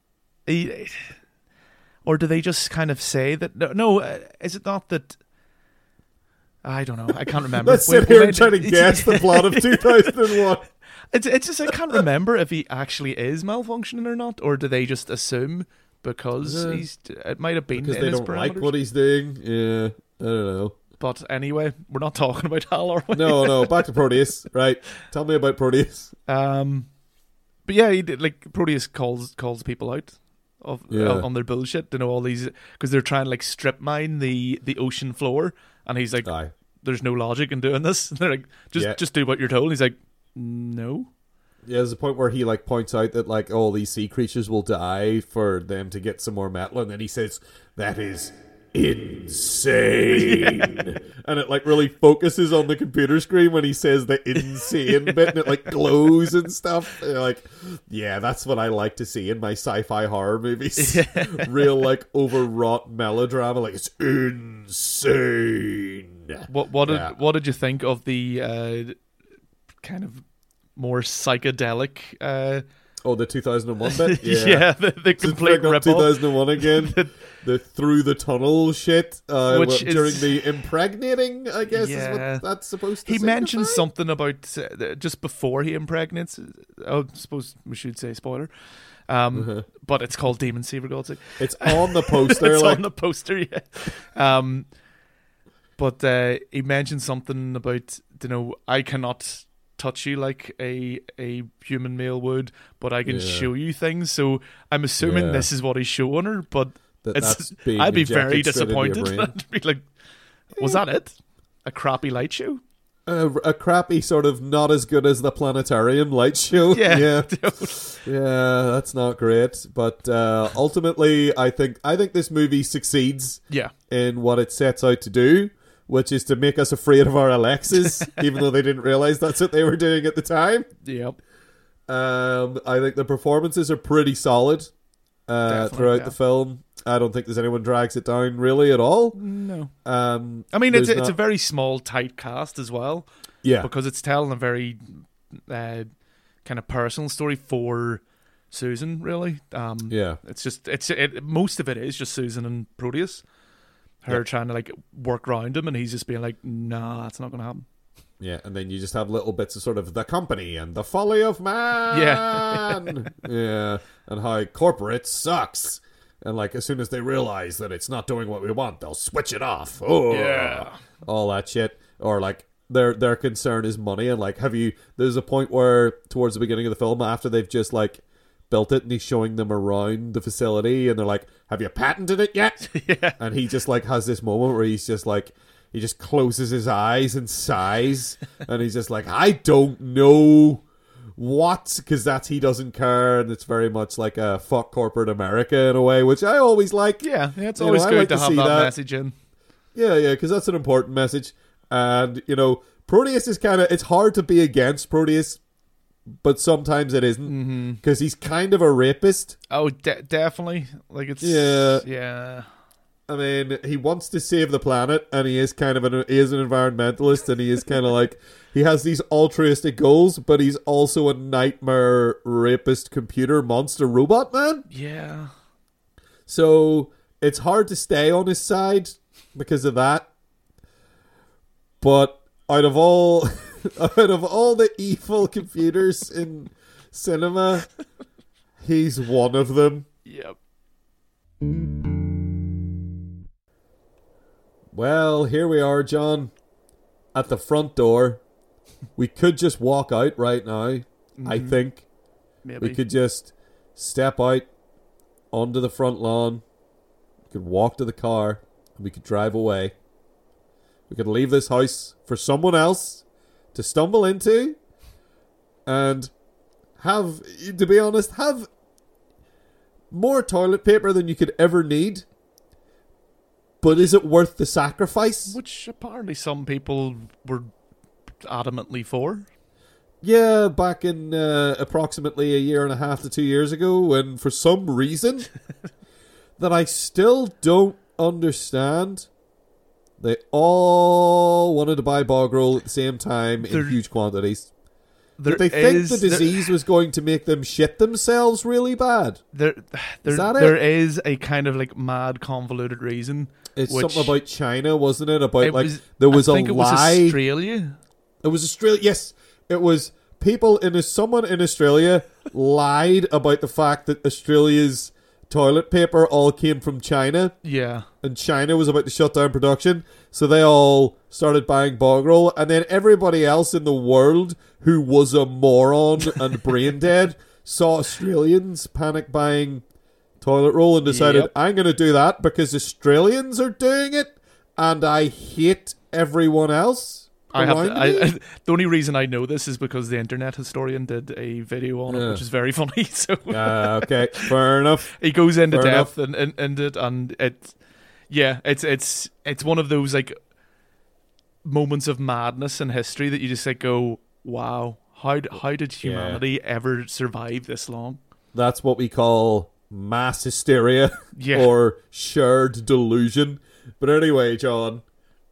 Or do they just kind of say that? No, is it not that? I don't know. I can't remember. Let's sit here and try to guess the plot of 2001. It's just I can't remember if he actually is malfunctioning or not, or do they just assume because it might have been because in they his don't parameters. like what he's doing. Yeah, I don't know. But anyway, we're not talking about HAL, are we? No. Back to Proteus. Right. Tell me about Proteus. But yeah, he did, like Proteus calls people out on their bullshit. You know, all these because they're trying to like strip mine the ocean floor, and he's like, "There's no logic in doing this." And they're like, "Just do what you're told." And he's like, "No." Yeah, there's a point where he like points out that like all these sea creatures will die for them to get some more metal, and then he says, "That is insane." And it like really focuses on the computer screen when he says the insane bit, and it like glows and stuff. And you're like, yeah, that's what I like to see in my sci-fi horror movies. Real like overwrought melodrama, like it's insane. What did you think of the kind of more psychedelic the 2001 bit? Yeah, the complete rip-off. 2001 again. The through the tunnel shit, which during the impregnating, I guess, is what that's supposed to. He mentioned something about just before he impregnates. I suppose we should say spoiler, but it's called Demon Seed, for God's sake. It's on the poster. It's on the poster, yeah. But he mentioned something about, I cannot touch you like a human male would, but I can show you things. So I'm assuming this is what he's showing her, but I'd be very disappointed. I'd be like, was that it? A crappy light show? A crappy sort of not as good as the planetarium light show. Yeah, that's not great. But ultimately, I think this movie succeeds. In what it sets out to do, which is to make us afraid of our Alexas, even though they didn't realize that's what they were doing at the time. Yep. I think the performances are pretty solid throughout the film. I don't think there's anyone drags it down really at all. No. I mean, it's a very small, tight cast as well. Yeah. Because it's telling a very kind of personal story for Susan, really. It's just most of it is just Susan and Proteus. Her trying to like work around him, and he's just being like, "Nah, that's not going to happen." Yeah, and then you just have little bits of sort of the company and the folly of man. Yeah, and how corporate sucks. And like as soon as they realize that it's not doing what we want, they'll switch it off. Oh, yeah, all that shit. Or like their concern is money, and like there's a point where towards the beginning of the film, after they've just like built it, and he's showing them around the facility, and they're like, "Have you patented it yet?" Yeah. And he just like has this moment where he's just like, he just closes his eyes and sighs, and he's just like, "I don't know what," because he doesn't care, and it's very much like a fuck corporate America in a way, which I always like. Yeah, it's always good to have that message in. Yeah, because that's an important message. And Proteus is it's hard to be against Proteus, but sometimes it isn't, because he's kind of a rapist. Oh, definitely. Like it's yeah. I mean, he wants to save the planet, and he is kind of an environmentalist, and he is kind of like, he has these altruistic goals, but he's also a nightmare rapist computer monster robot man. Yeah. So it's hard to stay on his side because of that. But out of all the evil computers in cinema, he's one of them. Yep. Well, here we are, John, at the front door. We could just walk out right now, I think. Maybe. We could just step out onto the front lawn. We could walk to the car, and we could drive away. We could leave this house for someone else to stumble into and have, to be honest, have more toilet paper than you could ever need. But is it worth the sacrifice? Which apparently some people were adamantly for. Yeah, back in approximately a year and a half to 2 years ago, when for some reason that I still don't understand, they all wanted to buy bog roll at the same time in huge quantities. Did they think the disease was going to make them shit themselves really bad? There is a kind of like mad convoluted reason. It's something about China, wasn't it? About there was a lie. It was Australia. It was Australia. Yes, it was someone in Australia lied about the fact that Australia's toilet paper all came from China. Yeah. And China was about to shut down production, so they all started buying bog roll, and then everybody else in the world who was a moron and brain dead saw Australians panic buying toilet roll and decided, I'm going to do that because Australians are doing it and I hate everyone else. The only reason I know this is because the Internet Historian did a video on it, which is very funny. So okay, fair enough. He goes into depth and it's one of those like moments of madness in history that you just like go, wow, how did humanity ever survive this long? That's what we call mass hysteria or shared delusion. But anyway, John,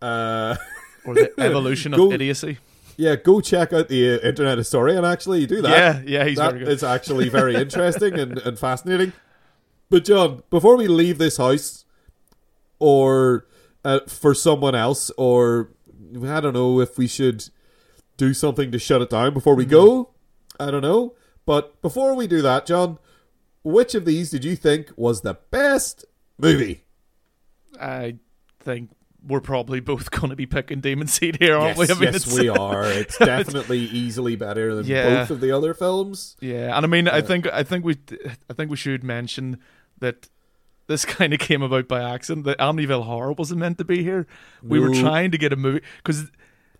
or the evolution of idiocy. Yeah, go check out the Internet Historian. Actually, do that. Yeah, he's very good. It's actually very interesting and fascinating. But John, before we leave this house, or for someone else, or I don't know if we should do something to shut it down before we go. I don't know. But before we do that, John, which of these did you think was the best movie? I think we're probably both going to be picking Demon Seed here, aren't we? Yes, we are. It's definitely easily better than both of the other films. Yeah, and I mean, I think we should mention that this kind of came about by accident. That Amityville Horror wasn't meant to be here. We were trying to get a movie because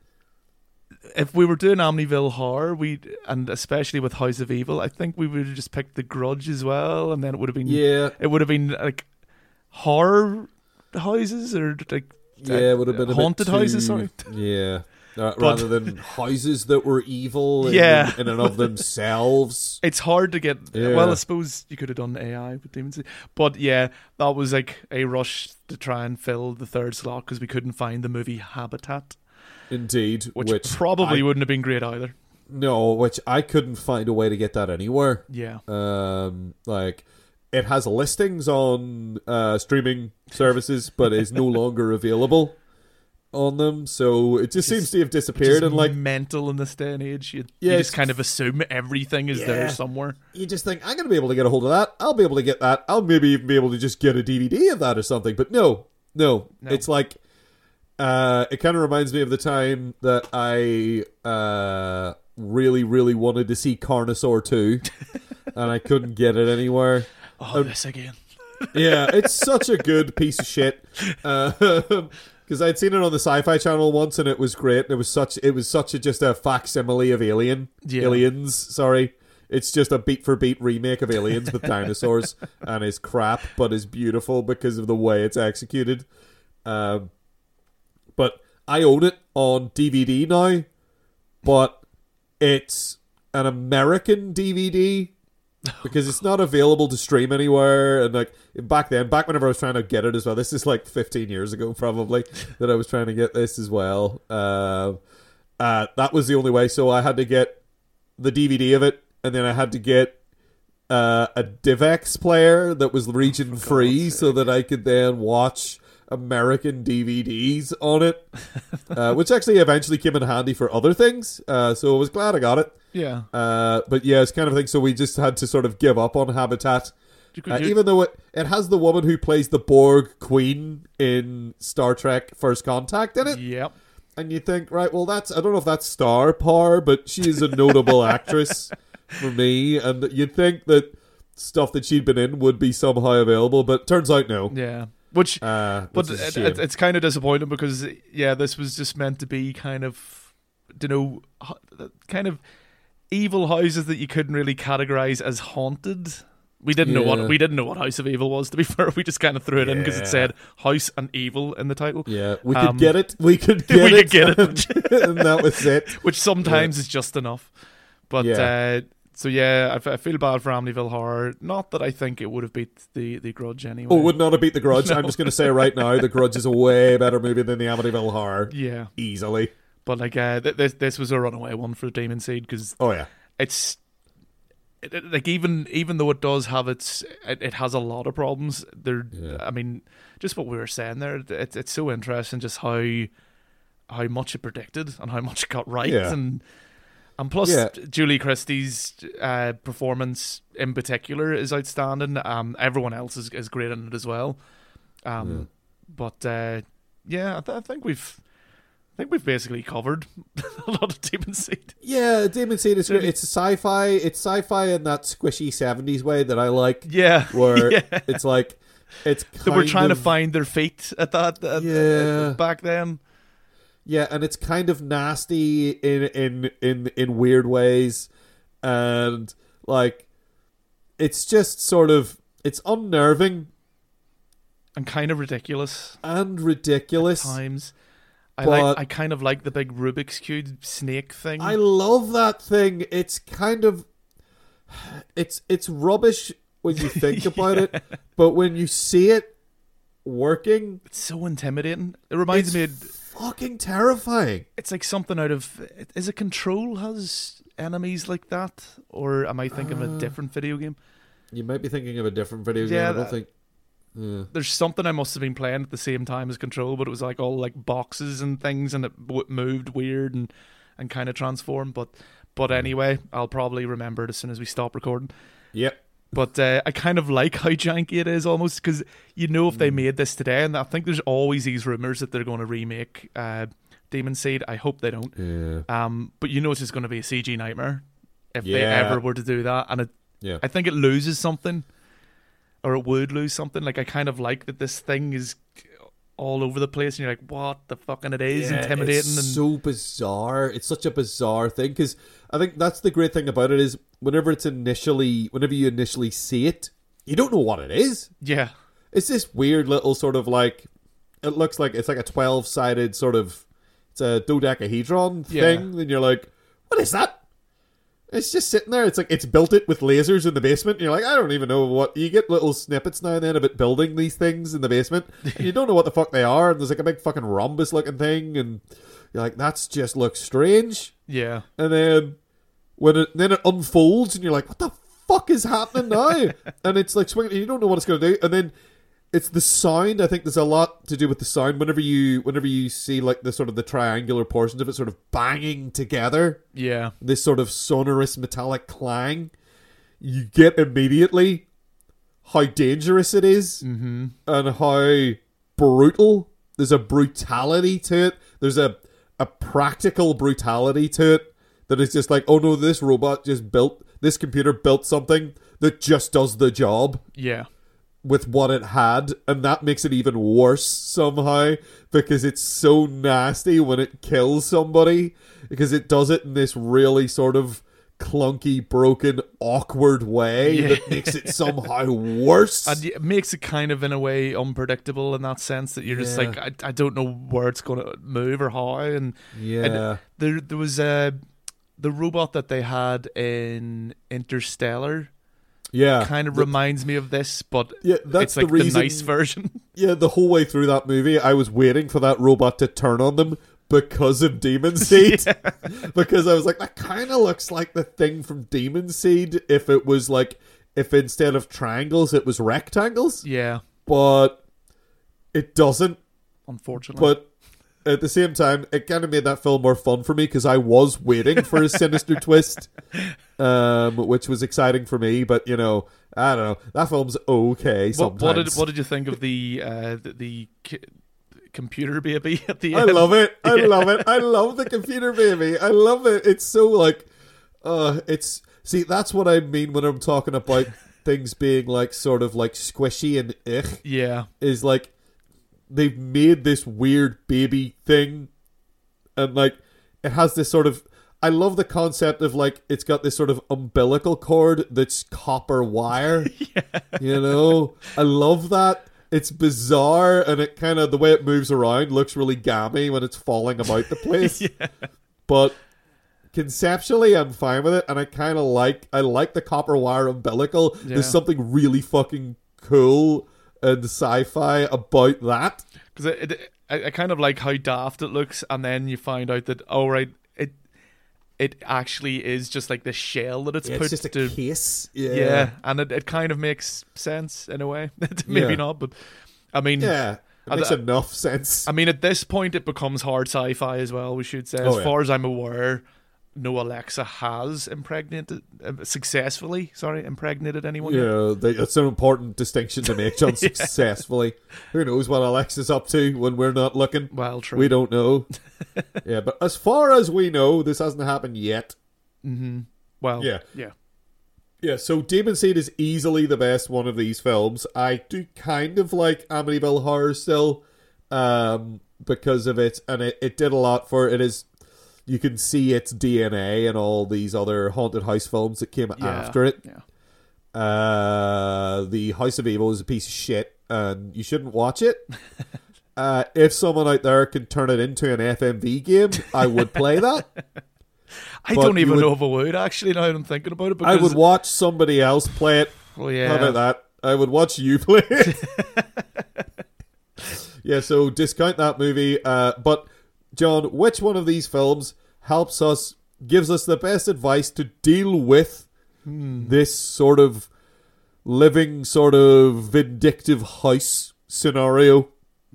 if we were doing Amityville Horror, and especially with House of Evil, I think we would have just picked The Grudge as well, and then it would have been it would have been like horror houses or like it would have been haunted houses. Sorry, rather than houses that were evil in and of themselves. It's hard to get. Well, I suppose you could have done AI with Demon Seed, but that was like a rush to try and fill the third slot because we couldn't find the movie Habitat. Indeed, which probably wouldn't have been great either. No, which I couldn't find a way to get that anywhere. Yeah, like it has listings on streaming services, but is no longer available on them. So it just seems to have disappeared. And like mental in this day and age, you just kind of assume everything is there somewhere. You just think I'm going to be able to get a hold of that. I'll be able to get that. I'll maybe even be able to just get a DVD of that or something. But no. It's like. It kind of reminds me of the time that I really, really wanted to see Carnosaur 2 and I couldn't get it anywhere. This again. Yeah, it's such a good piece of shit. Because I'd seen it on the Sci-Fi Channel once and it was great. It was such just a facsimile of Aliens. Sorry. It's just a beat for beat remake of Aliens with dinosaurs and is crap, but is beautiful because of the way it's executed. But I own it on DVD now, but it's an American DVD because it's not available to stream anywhere. And like back whenever I was trying to get it as well, this is like 15 years ago probably that I was trying to get this as well. That was the only way. So I had to get the DVD of it, and then I had to get a DivX player that was region free so that I could then watch American DVDs on it, which actually eventually came in handy for other things. So I was glad I got it. Yeah. But yeah, it's kind of a thing. So we just had to sort of give up on Habitat Even though it has the woman who plays the Borg Queen in Star Trek First Contact in it. Yep. And you think, right, well, I don't know if that's star power, but she is a notable actress for me. And you'd think that stuff that she'd been in would be somehow available, but turns out no. Yeah. But is a shame. it's kind of disappointing because, this was just meant to be kind of, kind of evil houses that you couldn't really categorize as haunted. We didn't know what House of Evil was, to be fair. We just kind of threw it in because it said House and Evil in the title. Yeah, we could get it. We could get it. And that was it. Which sometimes is just enough. But, I feel bad for Amityville Horror. Not that I think it would have beat the Grudge anyway. Oh, would not have beat The Grudge. No. I'm just going to say right now, The Grudge is a way better movie than the Amityville Horror. Yeah. Easily. But, this was a runaway one for Demon Seed because it's... even though it does have it has a lot of problems. I mean, just what we were saying there. It's so interesting just how much it predicted and how much it got right, and plus Julie Christie's performance in particular is outstanding. Everyone else is great in it as well. But I think we've basically covered a lot of Demon Seed. Yeah, Demon Seed is great. It's sci-fi. It's sci-fi in that squishy 70s way that I like. Yeah. Where it's like, it's kind they were trying to find their feet at that back then. Yeah, and it's kind of nasty in weird ways. And like, it's just sort of, it's unnerving. And kind of ridiculous. At times. I kind of like the big Rubik's Cube snake thing. I love that thing. It's kind of... It's rubbish when you think about it, but when you see it working... It's so intimidating. It reminds me of... fucking terrifying. It's like something out of... Is it Control has enemies like that? Or am I thinking of a different video game? You might be thinking of a different video game. I don't think... There's something I must have been playing at the same time as Control, but it was like all like boxes and things, and it moved weird and kind of transformed. But anyway, I'll probably remember it as soon as we stop recording. Yep. But I kind of like how janky it is almost, because if they made this today, and I think there's always these rumors that they're going to remake Demon Seed. I hope they don't. Yeah. But it's just going to be a CG nightmare if they ever were to do that, and I think it loses something. Or it would lose something. Like, I kind of like that this thing is all over the place, and you're like, what the fuck? And it is intimidating. It's so bizarre. It's such a bizarre thing, because I think that's the great thing about it is whenever you initially see it, you don't know what it is. Yeah. It's this weird little sort of like, it looks like it's like a 12-sided sort of, it's a dodecahedron thing, and you're like, what is that? It's just sitting there. It's like it's built it with lasers in the basement. And you're like, I don't even know what. You get little snippets now and then about building these things in the basement, and you don't know what the fuck they are. And there's like a big fucking rhombus looking thing, and you're like, that's just looks strange. Yeah. And then it unfolds, and you're like, what the fuck is happening now? And it's like swinging. And you don't know what it's going to do. And then it's the sound. I think there's a lot to do with the sound. Whenever you see like the sort of the triangular portions of it sort of banging together, this sort of sonorous metallic clang, you get immediately how dangerous it is, and how brutal. There's a brutality to it. There's a practical brutality to it that is just like, oh no, this computer built something that just does the job. Yeah. With what it had, and that makes it even worse somehow, because it's so nasty when it kills somebody, because it does it in this really sort of clunky, broken, awkward way that makes it somehow worse. And it makes it kind of in a way unpredictable in that sense that you're just like, I don't know where it's going to move or how. And there was the robot that they had in Interstellar. Yeah, kind of reminds me of this, but that's it's like the reason, the nice version. Yeah, the whole way through that movie, I was waiting for that robot to turn on them because of Demon Seed. Because I was like, that kind of looks like the thing from Demon Seed if instead of triangles, it was rectangles. Yeah. But it doesn't. Unfortunately. But at the same time, it kind of made that film more fun for me because I was waiting for a sinister twist. which was exciting for me. But you know, I don't know. That film's okay sometimes. What did you think of the computer baby at the I end? love it. I love it. I love the computer baby. I love it. It's so like, it's see. That's what I mean when I'm talking about things being like sort of like squishy and Yeah. Is like they've made this weird baby thing, and like it has this sort of. I love the concept of like it's got this sort of umbilical cord that's copper wire. Yeah. You know, I love that. It's bizarre, and it kind of the way it moves around looks really gammy when it's falling about the place. Yeah. But conceptually, I'm fine with it, and I like the copper wire umbilical. Yeah. There's something really fucking cool and sci-fi about that. Because I kind of like how daft it looks, and then you find out that it actually is just like the shell that it's Yeah, put it's just a case. Yeah, and it kind of makes sense in a way. Maybe Yeah. not, but I mean, Yeah, it makes enough sense. I mean, at this point, it becomes hard sci-fi as well. We should say, as far as I'm aware, no Alexa has successfully impregnated anyone. Yeah, it's an important distinction to make, John. Successfully. Who knows what Alexa's up to when we're not looking? Well, true. We don't know. Yeah, but as far as we know, this hasn't happened yet. Mm-hmm. Well, Yeah. yeah. Yeah, so Demon Seed is easily the best one of these films. I do kind of like Amityville Horror still, because of it, and it did a lot for it. Is you can see its DNA in all these other haunted house films that came after it. Yeah. The House of Evil is a piece of shit, and you shouldn't watch it. If someone out there can turn it into an FMV game, I would play that. I don't even know if I would, actually, now that I'm thinking about it. I Because, would watch somebody else play it. well, yeah. How about that? I would watch you play it. Yeah, so discount that movie. But, John, which one of these films gives us the best advice to deal with this sort of living, sort of vindictive house scenario?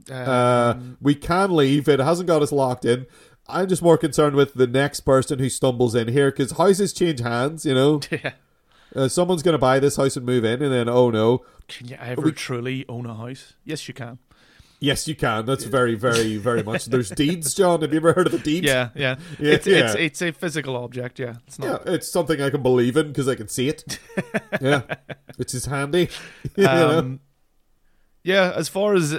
We can leave. It hasn't got us locked in. I'm just more concerned with the next person who stumbles in here, because houses change hands, you know? Yeah. Someone's going to buy this house and move in, and then, oh no. Can you ever truly own a house? Yes, you can. Yes, you can. That's very, very, very much. There's deeds, John. Have you ever heard of a deed? Yeah. It's a physical object, yeah. It's not. Yeah, it's something I can believe in because I can see it. Yeah, which is handy. You know? Yeah, as far as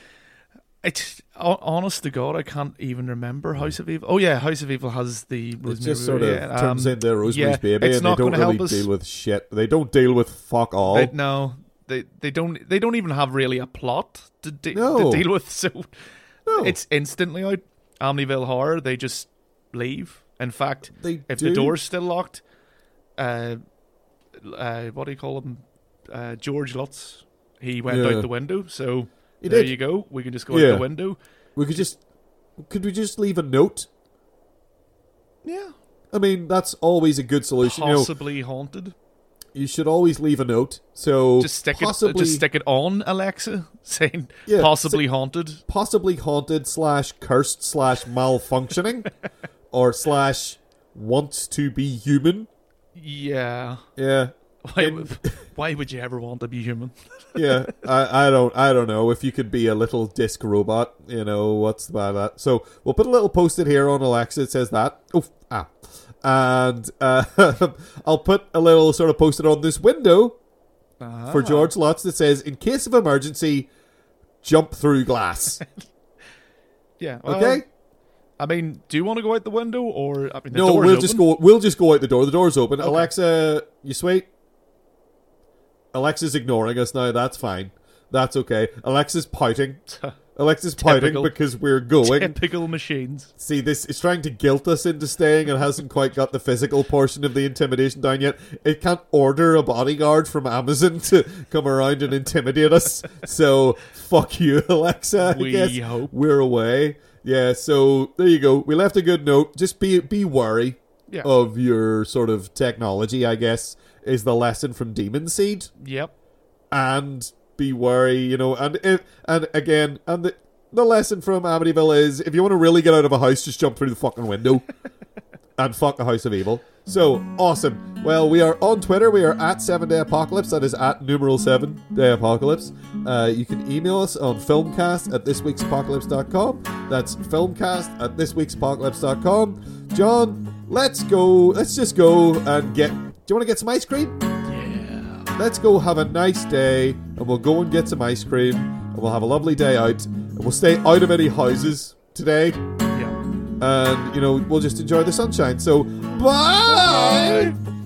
it's honest to God, I can't even remember House of Evil. Oh yeah, House of Evil has the It Rosemary's just sort of turns into Rosemary's Baby, it's and they not don't gonna help really us. deal with shit. They don't deal with fuck all. They don't even have really a plot to No. deal with. So No. it's instantly out. Amityville Horror, they just leave. In fact, if the door's still locked, what do you call him? George Lutz. He went out the window. So there you go. We can just go out the window. Could we just leave a note? Yeah. I mean, that's always a good solution. Possibly haunted. You should always leave a note. So Just stick it on Alexa, saying possibly haunted. Possibly haunted / cursed / malfunctioning or / wants to be human. Yeah. Yeah. Why would you ever want to be human? Yeah. I don't know. If you could be a little disc robot, you know, what's about that? So we'll put a little post-it here on Alexa. It says that. And I'll put a little sort of post-it on this window for George Lutz that says, in case of emergency, jump through glass. Yeah. Okay? I mean, do you want to go out the window, or I mean, the No, door's open? we'll just go out the door. The door's open. Okay. Alexa, you sweet? Alexa's ignoring us now. That's fine. That's okay. Alexa's pouting. Alexa's pouting because we're going. Typical machines. See, this is trying to guilt us into staying and hasn't quite got the physical portion of the intimidation down yet. It can't order a bodyguard from Amazon to come around and intimidate us. So, fuck you, Alexa. We hope. We're away. Yeah, so there you go. We left a good note. Just be wary of your sort of technology, I guess, is the lesson from Demon Seed. Yep. And be wary, you know, and the lesson from Amityville is, if you want to really get out of a house, just jump through the fucking window and fuck the House of Evil. So, awesome. Well, we are on Twitter. We are at 7 Day Apocalypse. That is at numeral 7 Day Apocalypse. You can email us on filmcast@thisweeksapocalypse.com. That's filmcast@thisweeksapocalypse.com. John, let's go. Let's just go and get... Do you want to get some ice cream? Yeah. Let's go have a nice day, and we'll go and get some ice cream, and we'll have a lovely day out, and we'll stay out of any houses today, Yeah. and, we'll just enjoy the sunshine. So, bye!